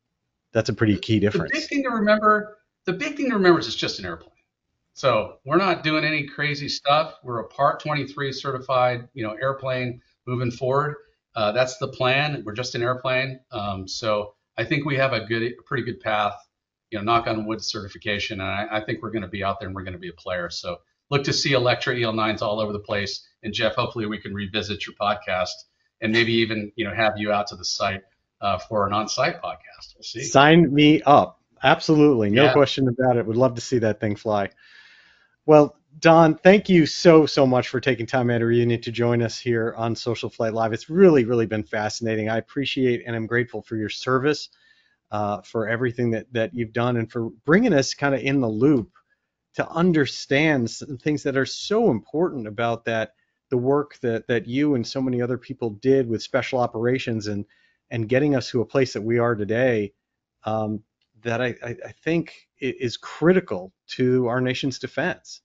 that's a pretty key The difference. big thing to remember is it's just an airplane. So we're not doing any crazy stuff. We're a Part 23 certified, airplane moving forward. That's the plan. We're just an airplane. So I think we have a pretty good path, knock on wood, certification. And I think we're going to be out there and we're going to be a player. So look to see Electra EL9s all over the place. And Jeff, hopefully we can revisit your podcast and maybe even, have you out to the site for an on-site podcast. We'll see. Sign me up. Absolutely. No Yeah. question about it. Would love to see that thing fly. Well, Don, thank you so much for taking time out of your evening to join us here on Social Flight Live. It's really, really been fascinating. I appreciate and I'm grateful for your service, for everything that you've done, and for bringing us kind of in the loop to understand some things that are so important about the work that you and so many other people did with special operations and getting us to a place that we are today. That I think is critical to our nation's defense.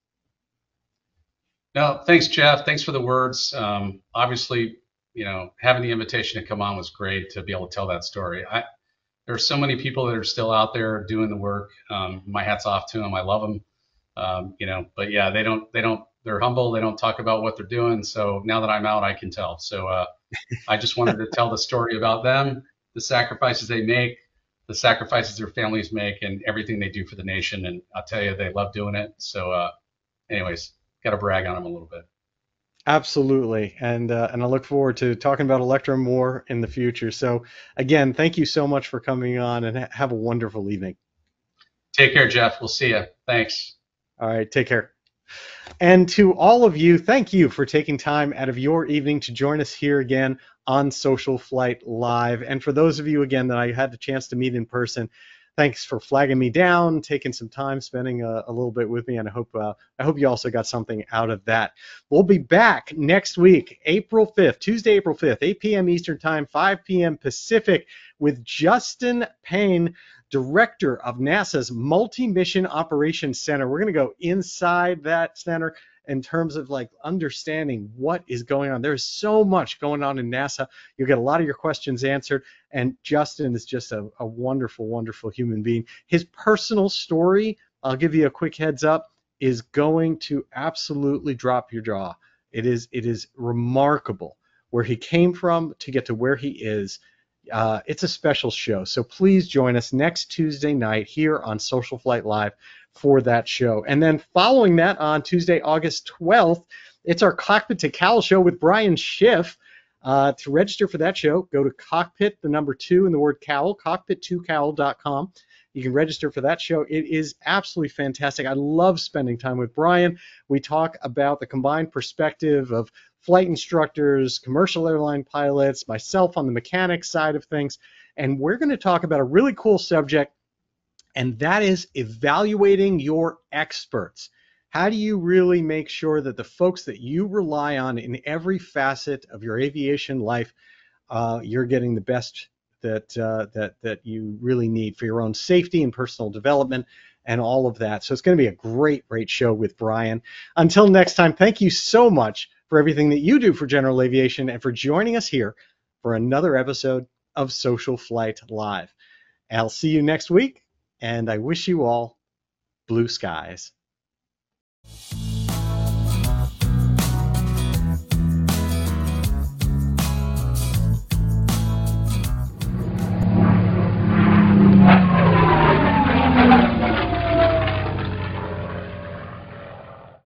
No, thanks, Jeff. Thanks for the words. Obviously, having the invitation to come on was great to be able to tell that story. There's so many people that are still out there doing the work. My hat's off to them. I love them. But yeah, they're humble. They don't talk about what they're doing. So now that I'm out, I can tell. So I just wanted to tell the story about them, the sacrifices they make, the sacrifices their families make, and everything they do for the nation. And I'll tell you, they love doing it. So anyways, got to brag on them a little bit. Absolutely. And I look forward to talking about Electra more in the future. So again, thank you so much for coming on, and have a wonderful evening. Take care, Jeff. We'll see you. Thanks. All right. Take care. And to all of you, thank you for taking time out of your evening to join us here again on Social Flight Live. And for those of you, again, that I had the chance to meet in person, thanks for flagging me down, taking some time, spending a little bit with me, and I hope you also got something out of that. We'll be back next week, April 5th, Tuesday, April 5th, 8 p.m. Eastern Time, 5 p.m. Pacific, with Justin Payne, Director of NASA's Multi-Mission Operations Center. We're going to go inside that center in terms of understanding what is going on. There's so much going on in NASA. You'll get a lot of your questions answered. And Justin is just a wonderful, wonderful human being. His personal story, I'll give you a quick heads up, is going to absolutely drop your jaw. It is remarkable where he came from to get to where he is. It's a special show. So please join us next Tuesday night here on Social Flight Live for that show. And then following that on Tuesday, August 12th, it's our Cockpit to Cowl show with Brian Schiff. To register for that show, go to cockpit, the number 2 and the word cowl, cockpit2cowl.com. You can register for that show. It is absolutely fantastic. I love spending time with Brian. We talk about the combined perspective of flight instructors, commercial airline pilots, myself on the mechanics side of things. And we're going to talk about a really cool subject, and that is evaluating your experts. How do you really make sure that the folks that you rely on in every facet of your aviation life, you're getting the best that you really need for your own safety and personal development and all of that. So it's going to be a great show with Brian. Until next time, thank you so much for everything that you do for general aviation and for joining us here for another episode of Social Flight Live. I'll see you next week, and I wish you all blue skies.